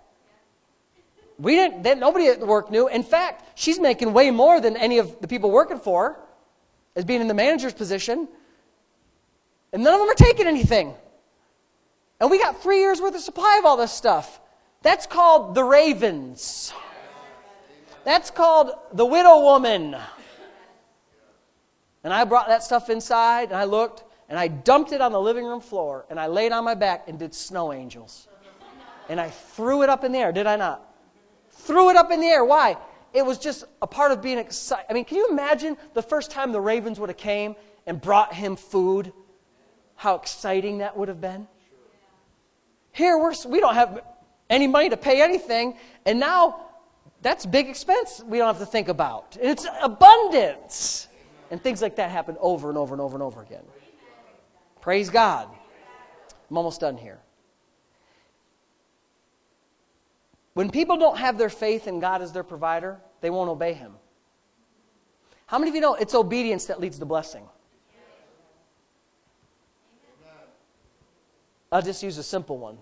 Nobody at work knew. In fact, she's making way more than any of the people working for her as being in the manager's position. And none of them are taking anything. And we got 3 years worth of supply of all this stuff. That's called the ravens. That's called the widow woman. And I brought that stuff inside, and I looked, and I dumped it on the living room floor, and I laid on my back and did snow angels. And I threw it up in the air, did I not? Threw it up in the air. Why? It was just a part of being excited. I mean, can you imagine the first time the ravens would have came and brought him food? How exciting that would have been. Here, we don't have any money to pay anything, and now that's big expense we don't have to think about. And it's abundance. And things like that happen over and over and over and over again. Praise God. I'm almost done here. When people don't have their faith in God as their provider, they won't obey Him. How many of you know it's obedience that leads to blessing? I'll just use a simple one.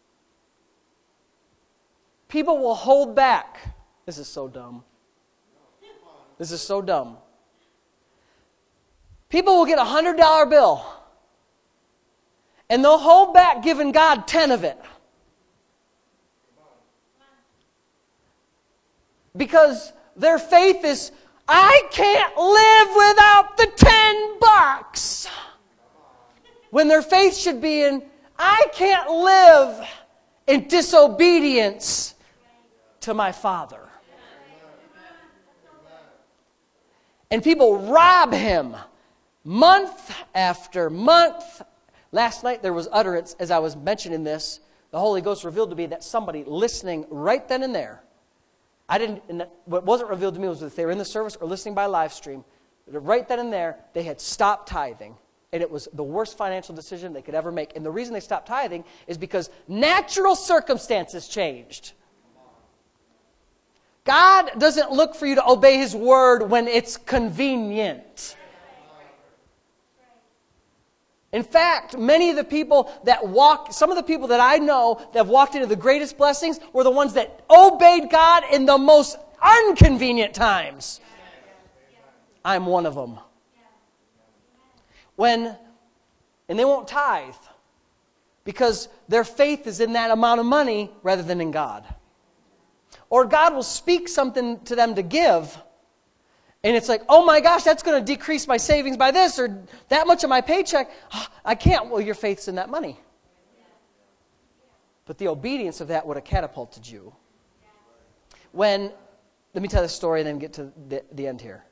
People will hold back. This is so dumb. This is so dumb. People will get a $100 bill, and they'll hold back giving God 10 of it. Because their faith is, I can't live without the $10. When their faith should be in, I can't live in disobedience to my Father. And people rob Him month after month. Last night there was utterance as I was mentioning this. The Holy Ghost revealed to me that somebody listening right then and there. What wasn't revealed to me was if they were in the service or listening by live stream. Right then and there, they had stopped tithing. And it was the worst financial decision they could ever make. And the reason they stopped tithing is because natural circumstances changed. God doesn't look for you to obey His word when it's convenient. In fact, many of the people some of the people that I know that have walked into the greatest blessings were the ones that obeyed God in the most inconvenient times. I'm one of them. And they won't tithe because their faith is in that amount of money rather than in God. Or God will speak something to them to give, and it's like, oh my gosh, that's going to decrease my savings by this or that much of my paycheck. Oh, I can't. Well, your faith's in that money. But the obedience of that would have catapulted you. Let me tell this story and then get to the end here.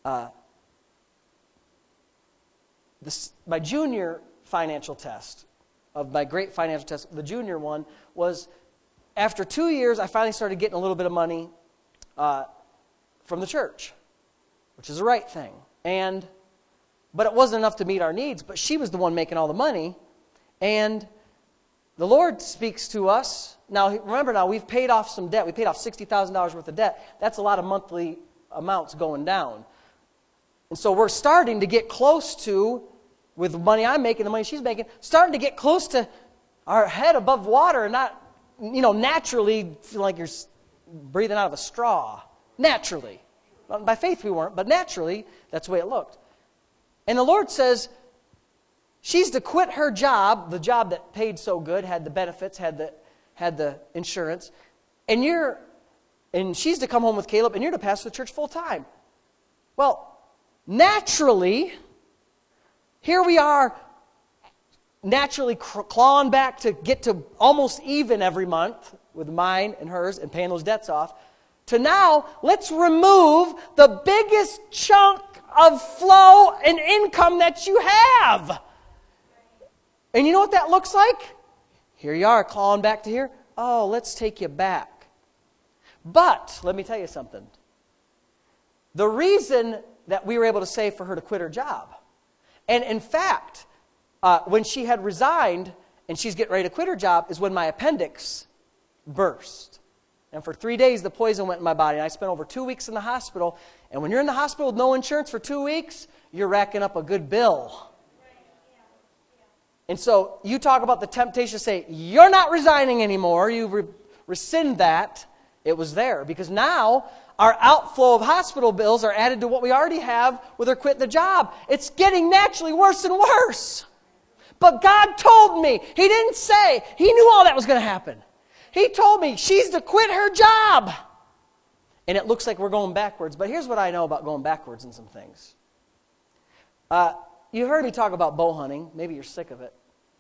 My junior financial test, of my great financial test, the junior one, was after 2 years, I finally started getting a little bit of money from the church, which is the right thing. But it wasn't enough to meet our needs, but she was the one making all the money. And the Lord speaks to us. Now, remember we've paid off some debt. We paid off $60,000 worth of debt. That's a lot of monthly amounts going down. And so we're starting to get close to, with the money I'm making, the money she's making, starting to get close to our head above water and not, naturally feel like you're breathing out of a straw. Naturally. By faith we weren't, but naturally, that's the way it looked. And the Lord says, she's to quit her job, the job that paid so good, had the benefits, had the insurance, and she's to come home with Caleb, and you're to pastor the church full time. Well, naturally, here we are, naturally clawing back to get to almost even every month with mine and hers and paying those debts off, to now, let's remove the biggest chunk of flow and income that you have. And you know what that looks like? Here you are, clawing back to here. Oh, let's take you back. But, let me tell you something. The reason that we were able to save for her to quit her job, and in fact, when she had resigned and she's getting ready to quit her job, is when my appendix burst. And for 3 days, the poison went in my body. And I spent over 2 weeks in the hospital. And when you're in the hospital with no insurance for 2 weeks, you're racking up a good bill. And so you talk about the temptation to say, you're not resigning anymore. You rescind that. It was there. Because now our outflow of hospital bills are added to what we already have with her quitting the job. It's getting naturally worse and worse. But God told me. He didn't say. He knew all that was going to happen. He told me she's to quit her job. And it looks like we're going backwards. But here's what I know about going backwards in some things. You heard me talk about bow hunting. Maybe you're sick of it.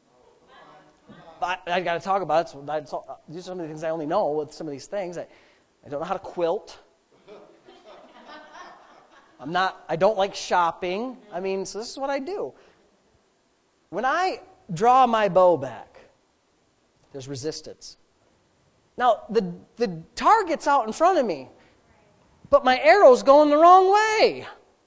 But I got to talk about it. So these are some of the things I only know with some of these things. I don't know how to quilt. I don't like shopping. So this is what I do. When I draw my bow back, there's resistance. Now, the target's out in front of me, but my arrow's going the wrong way.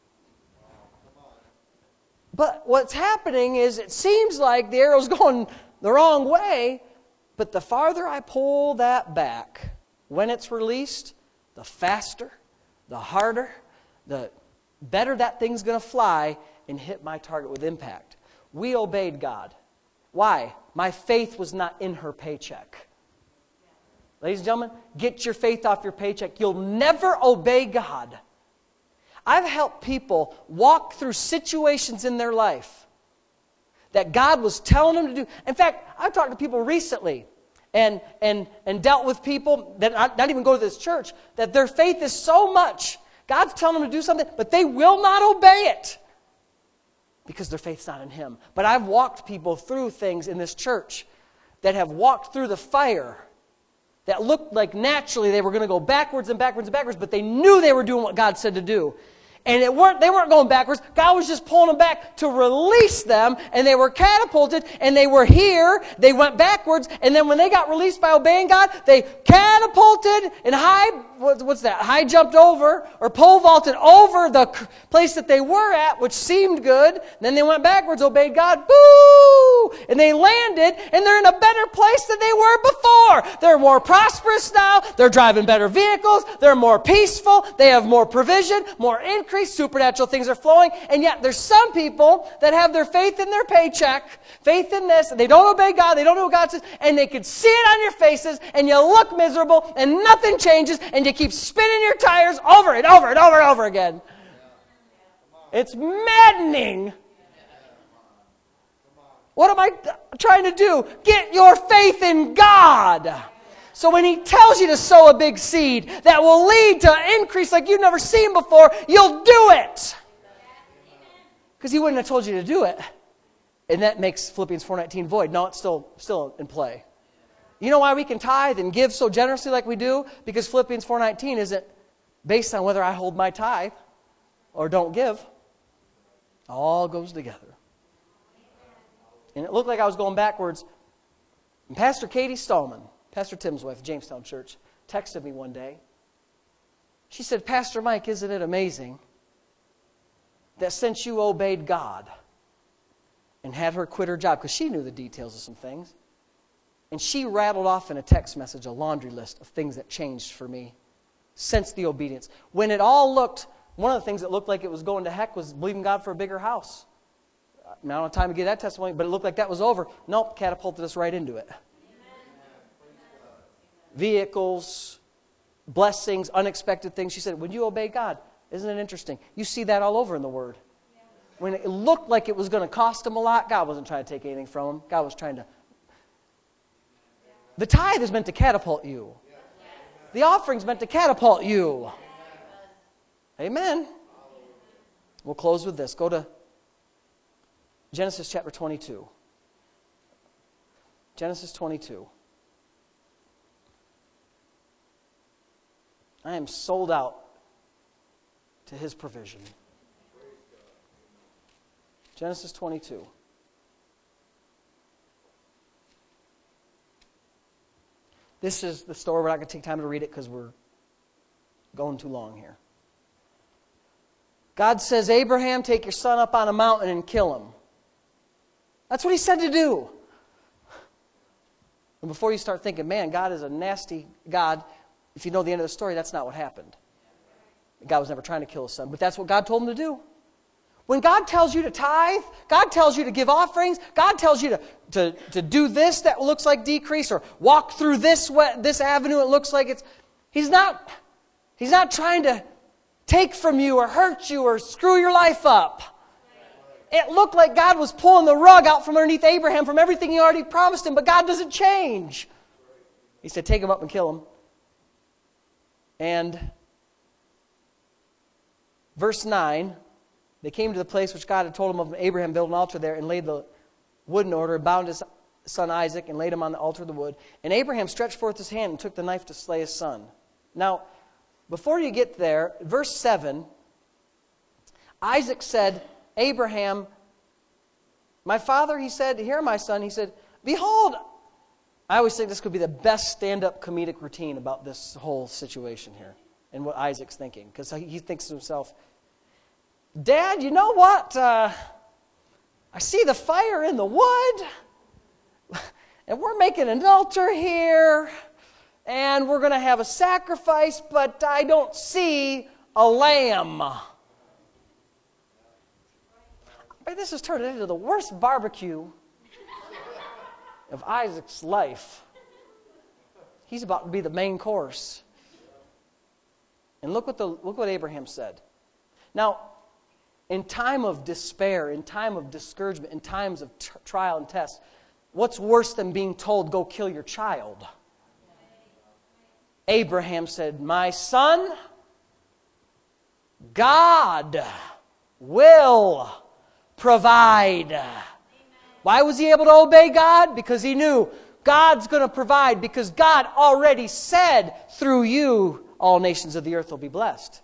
But what's happening is it seems like the arrow's going the wrong way, but the farther I pull that back, when it's released, the faster, the harder, the better that thing's going to fly and hit my target with impact. We obeyed God. Why? My faith was not in her paycheck. Ladies and gentlemen, get your faith off your paycheck. You'll never obey God. I've helped people walk through situations in their life that God was telling them to do. In fact, I've talked to people recently and dealt with people that not even go to this church, that their faith is so much, God's telling them to do something, but they will not obey it because their faith's not in Him. But I've walked people through things in this church that have walked through the fire that looked like naturally they were going to go backwards and backwards and backwards, but they knew they were doing what God said to do. And they weren't going backwards. God was just pulling them back to release them, and they were catapulted, and they were here. They went backwards, and then when they got released by obeying God, they catapulted and high jumped over, or pole vaulted over the place that they were at, which seemed good. Then they went backwards, obeyed God, boo! And they landed, and they're in a better place than they were before. They're more prosperous now. They're driving better vehicles. They're more peaceful. They have more provision, more increase. Supernatural things are flowing, and yet there's some people that have their faith in their paycheck, faith in this, and they don't obey God, they don't know what God says, and they can see it on your faces, and you look miserable, and nothing changes, and you keep spinning your tires over and over and over and over again. It's maddening. What am I trying to do? Get your faith in God. So when He tells you to sow a big seed that will lead to increase like you've never seen before, you'll do it. Because He wouldn't have told you to do it. And that makes Philippians 4:19 void. No, it's still in play. You know why we can tithe and give so generously like we do? Because Philippians 4:19 isn't based on whether I hold my tithe or don't give. It all goes together. And it looked like I was going backwards. And Pastor Katie Stallman, Pastor Tim's wife, Jamestown Church, texted me one day. She said, Pastor Mike, isn't it amazing that since you obeyed God and had her quit her job, because she knew the details of some things, and she rattled off in a text message a laundry list of things that changed for me since the obedience. When it all looked, one of the things that looked like it was going to heck was believing God for a bigger house. I don't have time to give that testimony, but it looked like that was over. Nope, catapulted us right into it. Vehicles, blessings, unexpected things. She said, when you obey God, isn't it interesting? You see that all over in the Word. When it looked like it was going to cost them a lot, God wasn't trying to take anything from them. God was trying to... The tithe is meant to catapult you. The offering's meant to catapult you. Amen. We'll close with this. Go to Genesis chapter 22. Genesis 22. I am sold out to His provision. Genesis 22. This is the story. We're not going to take time to read it because we're going too long here. God says, Abraham, take your son up on a mountain and kill him. That's what He said to do. And before you start thinking, man, God is a nasty God, if you know the end of the story, that's not what happened. God was never trying to kill His son, but that's what God told him to do. When God tells you to tithe, God tells you to give offerings, God tells you to do this that looks like decrease, or walk through this avenue it looks like it's... He's not trying to take from you or hurt you or screw your life up. It looked like God was pulling the rug out from underneath Abraham from everything He already promised him, but God doesn't change. He said, take him up and kill him. And verse 9, they came to the place which God had told him of. Abraham built an altar there and laid the wood in order, bound his son Isaac, and laid him on the altar of the wood. And Abraham stretched forth his hand and took the knife to slay his son. Now, before you get there, verse 7, Isaac said, Abraham, my father, he said, here, my son, he said, behold, I always think this could be the best stand-up comedic routine about this whole situation here and what Isaac's thinking. Because he thinks to himself, Dad, you know what? I see the fire in the wood, and we're making an altar here, and we're going to have a sacrifice, but I don't see a lamb. But this has turned into the worst barbecue of Isaac's life. He's about to be the main course. And look what Abraham said. Now, in time of despair, in time of discouragement, in times of trial and test, what's worse than being told, go kill your child? Abraham said, my son, God will provide. Why was he able to obey God? Because he knew God's going to provide, because God already said, through you, all nations of the earth will be blessed.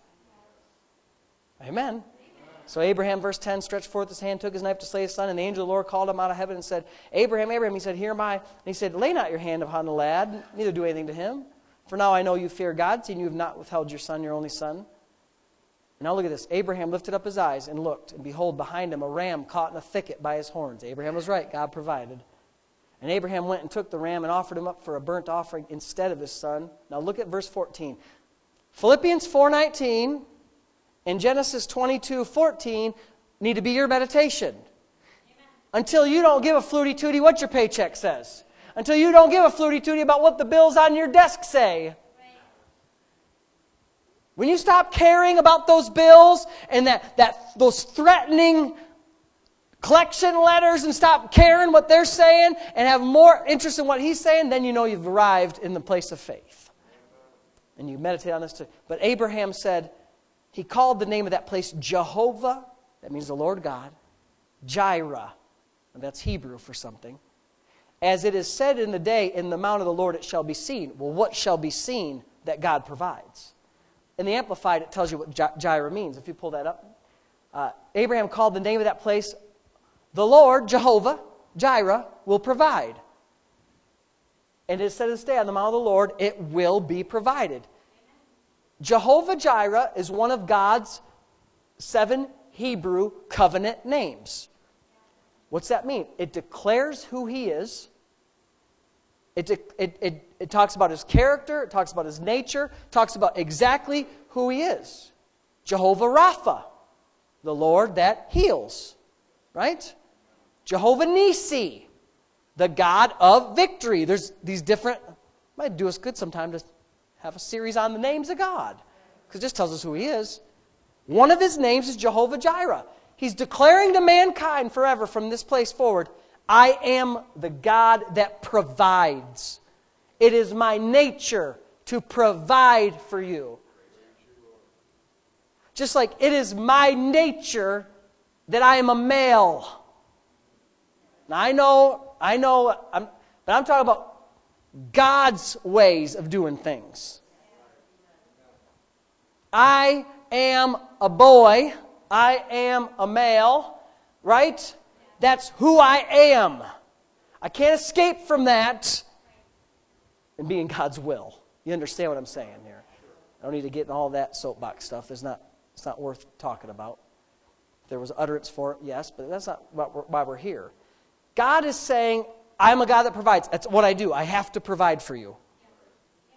Amen. So Abraham, verse 10, stretched forth his hand, took his knife to slay his son, and the angel of the Lord called him out of heaven and said, Abraham, Abraham. He said, here am I. And he said, lay not your hand upon the lad, neither do anything to him. For now I know you fear God, seeing you have not withheld your son, your only son. Now look at this. Abraham lifted up his eyes and looked, and behold, behind him a ram caught in a thicket by his horns. Abraham was right. God provided. And Abraham went and took the ram and offered him up for a burnt offering instead of his son. Now look at verse 14. Philippians 4:19 and Genesis 22:14 need to be your meditation. Amen. Until you don't give a fluty-tooty what your paycheck says. Until you don't give a fluty-tooty about what the bills on your desk say. When you stop caring about those bills and those threatening collection letters and stop caring what they're saying and have more interest in what he's saying, then you know you've arrived in the place of faith. And you meditate on this too. But Abraham said, he called the name of that place Jehovah, that means the Lord God, Jireh, and that's Hebrew for something. As it is said in the day, in the mount of the Lord it shall be seen. Well, what shall be seen? That God provides. In the Amplified, it tells you what Jireh means. If you pull that up. Abraham called the name of that place, the Lord, Jehovah, Jireh, will provide. And it said this day, on the mount of the Lord, it will be provided. Jehovah Jireh is one of God's 7 Hebrew covenant names. What's that mean? It declares who He is. It talks about His character. It talks about His nature. It talks about exactly who He is. Jehovah Rapha, the Lord that heals. Right? Jehovah Nissi, the God of victory. There's these different... Might do us good sometime to have a series on the names of God, because it just tells us who He is. One of His names is Jehovah Jireh. He's declaring to mankind forever from this place forward, I am the God that provides. It is my nature to provide for you. Just like it is my nature that I am a male. Now I know, but I'm talking about God's ways of doing things. I am a boy. I am a male. Right? That's who I am. I can't escape from that and be in God's will. You understand what I'm saying here? I don't need to get in all that soapbox stuff. It's not worth talking about. There was utterance for it, yes, but that's not why we're here. God is saying, I'm a God that provides. That's what I do. I have to provide for you.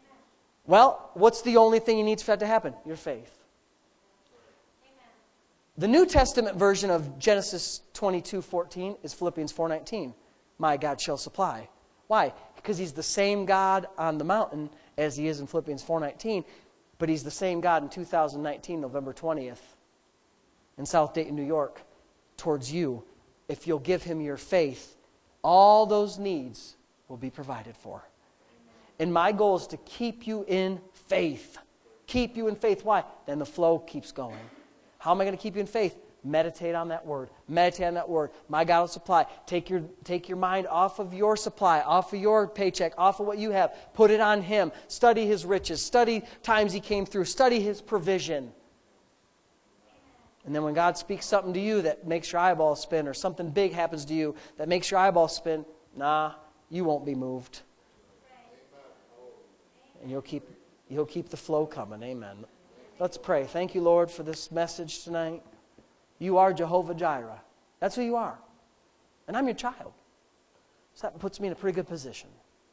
Well, what's the only thing you need for that to happen? Your faith. The New Testament version of Genesis 22:14 is Philippians 4:19. My God shall supply. Why? Because He's the same God on the mountain as He is in Philippians 4:19, but He's the same God in 2019, November 20th, in South Dayton, New York, towards you. If you'll give Him your faith, all those needs will be provided for. And my goal is to keep you in faith. Keep you in faith. Why? Then the flow keeps going. How am I going to keep you in faith? Meditate on that word. Meditate on that word. My God will supply. Take your mind off of your supply, off of your paycheck, off of what you have. Put it on Him. Study His riches. Study times He came through. Study His provision. And then when God speaks something to you that makes your eyeballs spin, or something big happens to you that makes your eyeballs spin, you won't be moved. And you'll keep the flow coming. Amen. Let's pray. Thank you, Lord, for this message tonight. You are Jehovah Jireh. That's who you are. And I'm your child. So that puts me in a pretty good position.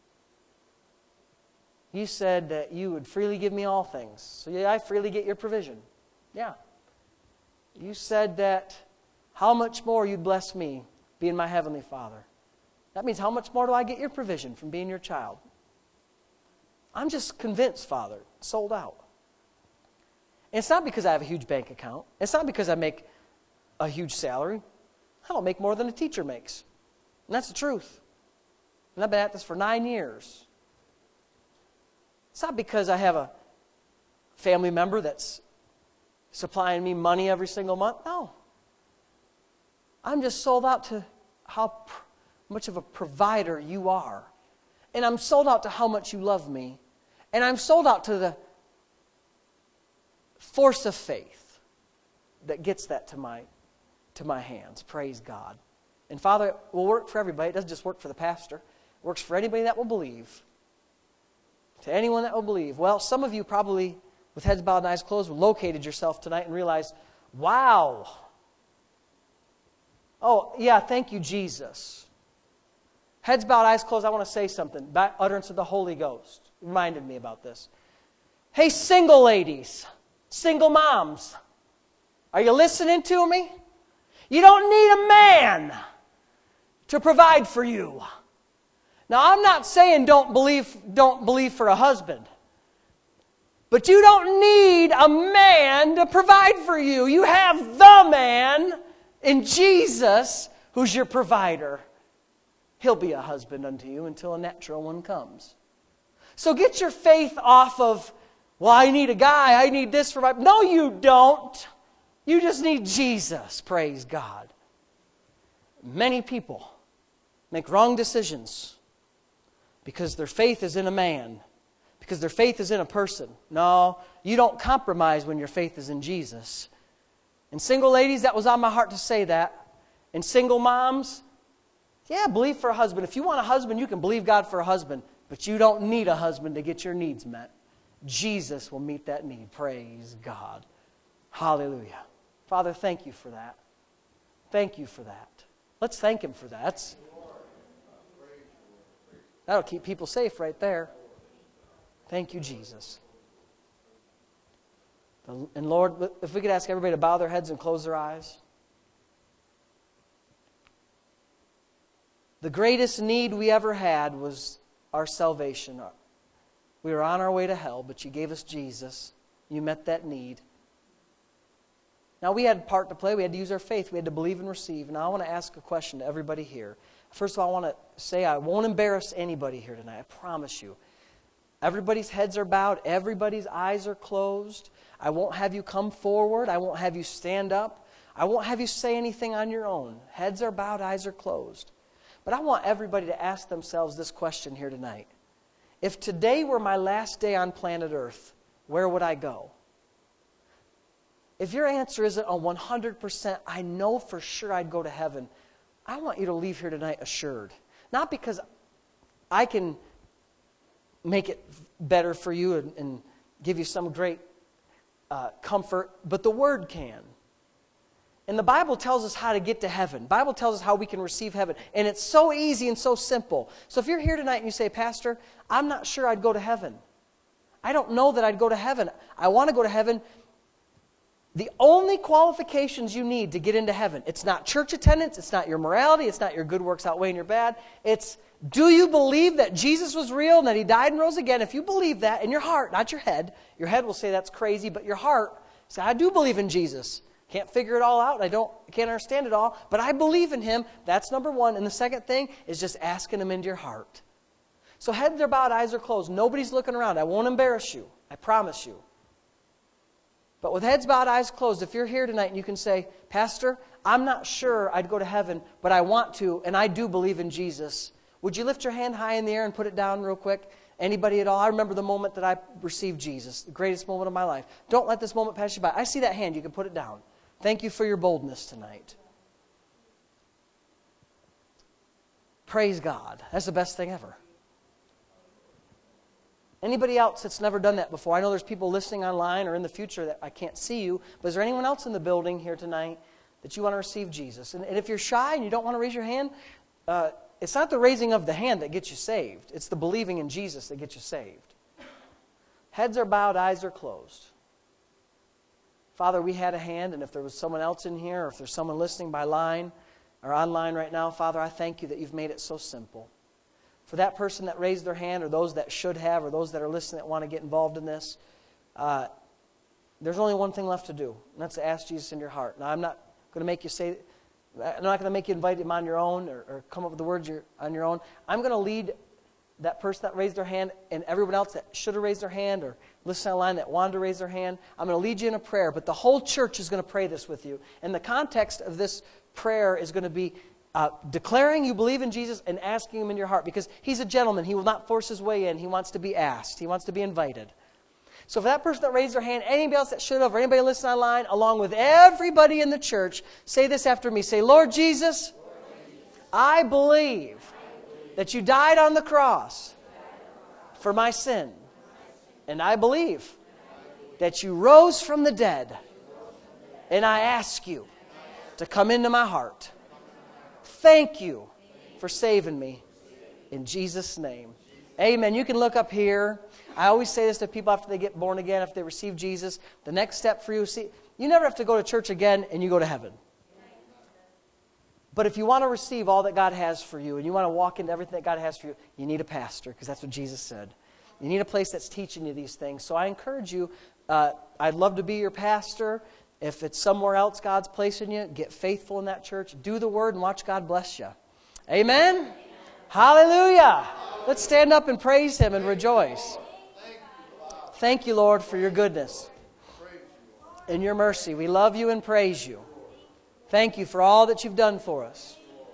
You said that you would freely give me all things. So yeah, I freely get your provision. Yeah. You said that how much more you'd bless me being my Heavenly Father. That means how much more do I get your provision from being your child? I'm just convinced, Father, sold out. And it's not because I have a huge bank account. It's not because I make a huge salary. I don't make more than a teacher makes. And that's the truth. And I've been at this for 9 years. It's not because I have a family member that's supplying me money every single month. No. I'm just sold out to how much of a provider you are. And I'm sold out to how much you love me. And I'm sold out to the force of faith that gets that to my hands. Praise God. And Father, it will work for everybody. It doesn't just work for the pastor. It works for anybody that will believe. To anyone that will believe. Well, some of you probably, with heads bowed and eyes closed, located yourself tonight and realized, wow. Oh, yeah, thank you, Jesus. Heads bowed, eyes closed, I want to say something. By utterance of the Holy Ghost. Reminded me about this. Hey, single ladies, single moms, are you listening to me? You don't need a man to provide for you. Now, I'm not saying don't believe for a husband. But you don't need a man to provide for you. You have the man in Jesus who's your provider. He'll be a husband unto you until a natural one comes. So get your faith off of, well, I need a guy, I need this for my... No, you don't. You just need Jesus, praise God. Many people make wrong decisions because their faith is in a man, because their faith is in a person. No, you don't compromise when your faith is in Jesus. And single ladies, that was on my heart to say that. And single moms, yeah, believe for a husband. If you want a husband, you can believe God for a husband. But you don't need a husband to get your needs met. Jesus will meet that need. Praise God. Hallelujah. Father, thank you for that. Thank you for that. Let's thank Him for that. That'll keep people safe right there. Thank you, Jesus. And Lord, if we could ask everybody to bow their heads and close their eyes. The greatest need we ever had was our salvation. We were on our way to hell, but you gave us Jesus. You met that need. Now, we had a part to play. We had to use our faith. We had to believe and receive. Now, I want to ask a question to everybody here. First of all, I want to say I won't embarrass anybody here tonight. I promise you. Everybody's heads are bowed. Everybody's eyes are closed. I won't have you come forward. I won't have you stand up. I won't have you say anything on your own. Heads are bowed, eyes are closed. But I want everybody to ask themselves this question here tonight. If today were my last day on planet Earth, where would I go? If your answer isn't a 100%, I know for sure I'd go to heaven, I want you to leave here tonight assured. Not because I can make it better for you and give you some great comfort, but the Word can. And the Bible tells us how to get to heaven. The Bible tells us how we can receive heaven. And it's so easy and so simple. So if you're here tonight and you say, Pastor, I'm not sure I'd go to heaven. I don't know that I'd go to heaven. I want to go to heaven. The only qualifications you need to get into heaven, it's not church attendance, it's not your morality, it's not your good works outweighing your bad. It's, do you believe that Jesus was real and that He died and rose again? If you believe that in your heart, not your head will say that's crazy, but your heart say, I do believe in Jesus. Can't figure it all out. I can't understand it all, but I believe in Him. That's number one. And the second thing is just asking Him into your heart. So heads are bowed, eyes are closed. Nobody's looking around. I won't embarrass you. I promise you. But with heads bowed, eyes closed, if you're here tonight and you can say, Pastor, I'm not sure I'd go to heaven, but I want to, and I do believe in Jesus. Would you lift your hand high in the air and put it down real quick? Anybody at all? I remember the moment that I received Jesus, the greatest moment of my life. Don't let this moment pass you by. I see that hand. You can put it down. Thank you for your boldness tonight. Praise God. That's the best thing ever. Anybody else that's never done that before? I know there's people listening online or in the future that I can't see you, but is there anyone else in the building here tonight that you want to receive Jesus? And if you're shy and you don't want to raise your hand, it's not the raising of the hand that gets you saved. It's the believing in Jesus that gets you saved. Heads are bowed, eyes are closed. Father, we had a hand, and if there was someone else in here, or if there's someone listening by line or online right now, Father, I thank you that you've made it so simple. For that person that raised their hand, or those that should have, or those that are listening that want to get involved in this, there's only one thing left to do, and that's to ask Jesus in your heart. Now, I'm not going to make you say, I'm not going to make you invite Him on your own, or come up with the words on your own. I'm going to lead that person that raised their hand, and everyone else that should have raised their hand, or listening online that wanted to raise their hand. I'm going to lead you in a prayer, but the whole church is going to pray this with you. And the context of this prayer is going to be declaring you believe in Jesus and asking Him in your heart, because He's a gentleman. He will not force His way in. He wants to be asked. He wants to be invited. So for that person that raised their hand, anybody else that should have, or anybody listening online, along with everybody in the church, say this after me. Say, Lord Jesus, I believe that you died on the cross for my sin. And I believe that you rose from the dead. And I ask you to come into my heart. Thank you for saving me. In Jesus' name. Amen. You can look up here. I always say this to people after they get born again, after they receive Jesus. The next step for you, see, you never have to go to church again and you go to heaven. But if you want to receive all that God has for you, and you want to walk into everything that God has for you, you need a pastor, because that's what Jesus said. You need a place that's teaching you these things. So I encourage you, I'd love to be your pastor. If it's somewhere else God's placing you, get faithful in that church. Do the Word and watch God bless you. Amen? Amen. Hallelujah. Let's stand up and praise Him and rejoice. Thank you, Lord, for your goodness and your mercy. We love you and praise you. Thank you for all that you've done for us.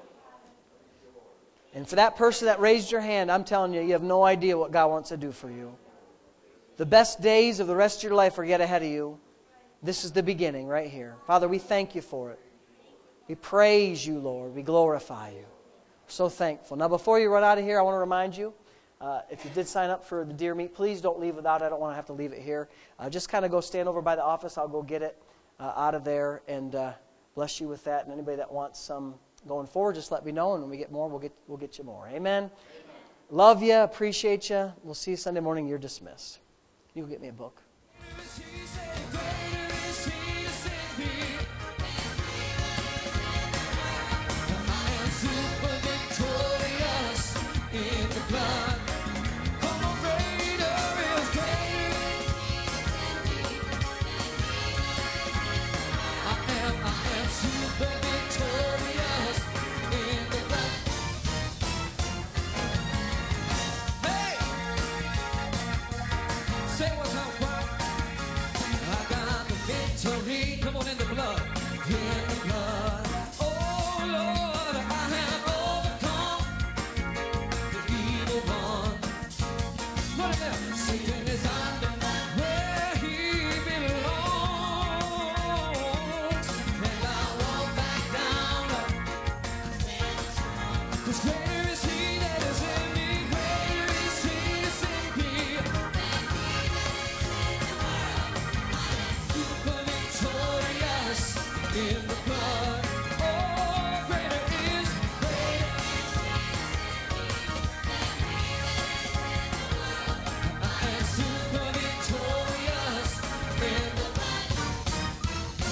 And for that person that raised your hand, I'm telling you, you have no idea what God wants to do for you. The best days of the rest of your life are yet ahead of you. This is the beginning right here. Father, we thank you for it. We praise you, Lord. We glorify you. We're so thankful. Now, before you run out of here, I want to remind you, if you did sign up for the deer meat, please don't leave without it. I don't want to have to leave it here. Just kind of go stand over by the office. I'll go get it out of there, and bless you with that. And anybody that wants some going forward, just let me know. And when we get more, we'll get you more. Amen? Amen. Love you. Appreciate you. We'll see you Sunday morning. You're dismissed. You go get me a book. Come on, in the blood. In the blood. Oh, Lord, I have overcome the evil one. Put it there. Satan is under where he belongs. And I won't back down. 'Cause greater is he that is in me. Greater is he that's in me. In the blood, oh, greater is, greater. I am super victorious in the blood.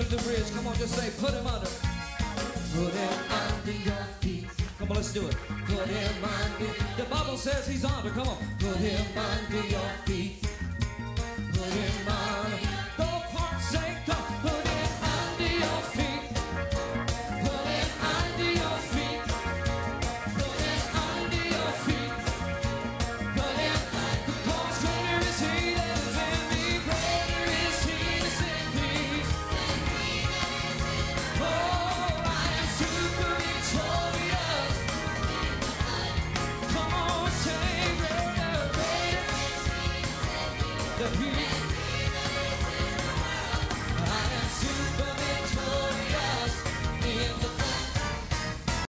under the bridge. Come on, just say, put him under. Put him under your feet. Come on, let's do it. Put him under. The Bible says he's under. Come on. Put him under your feet. Put him under. Go for sake. Come. Put him under your feet. Put him under your feet. Put him under your feet. Put him. Because greater is he that is in me. Greater is he that's in me. Oh, I am super victorious. Come on, say greater, greater than he.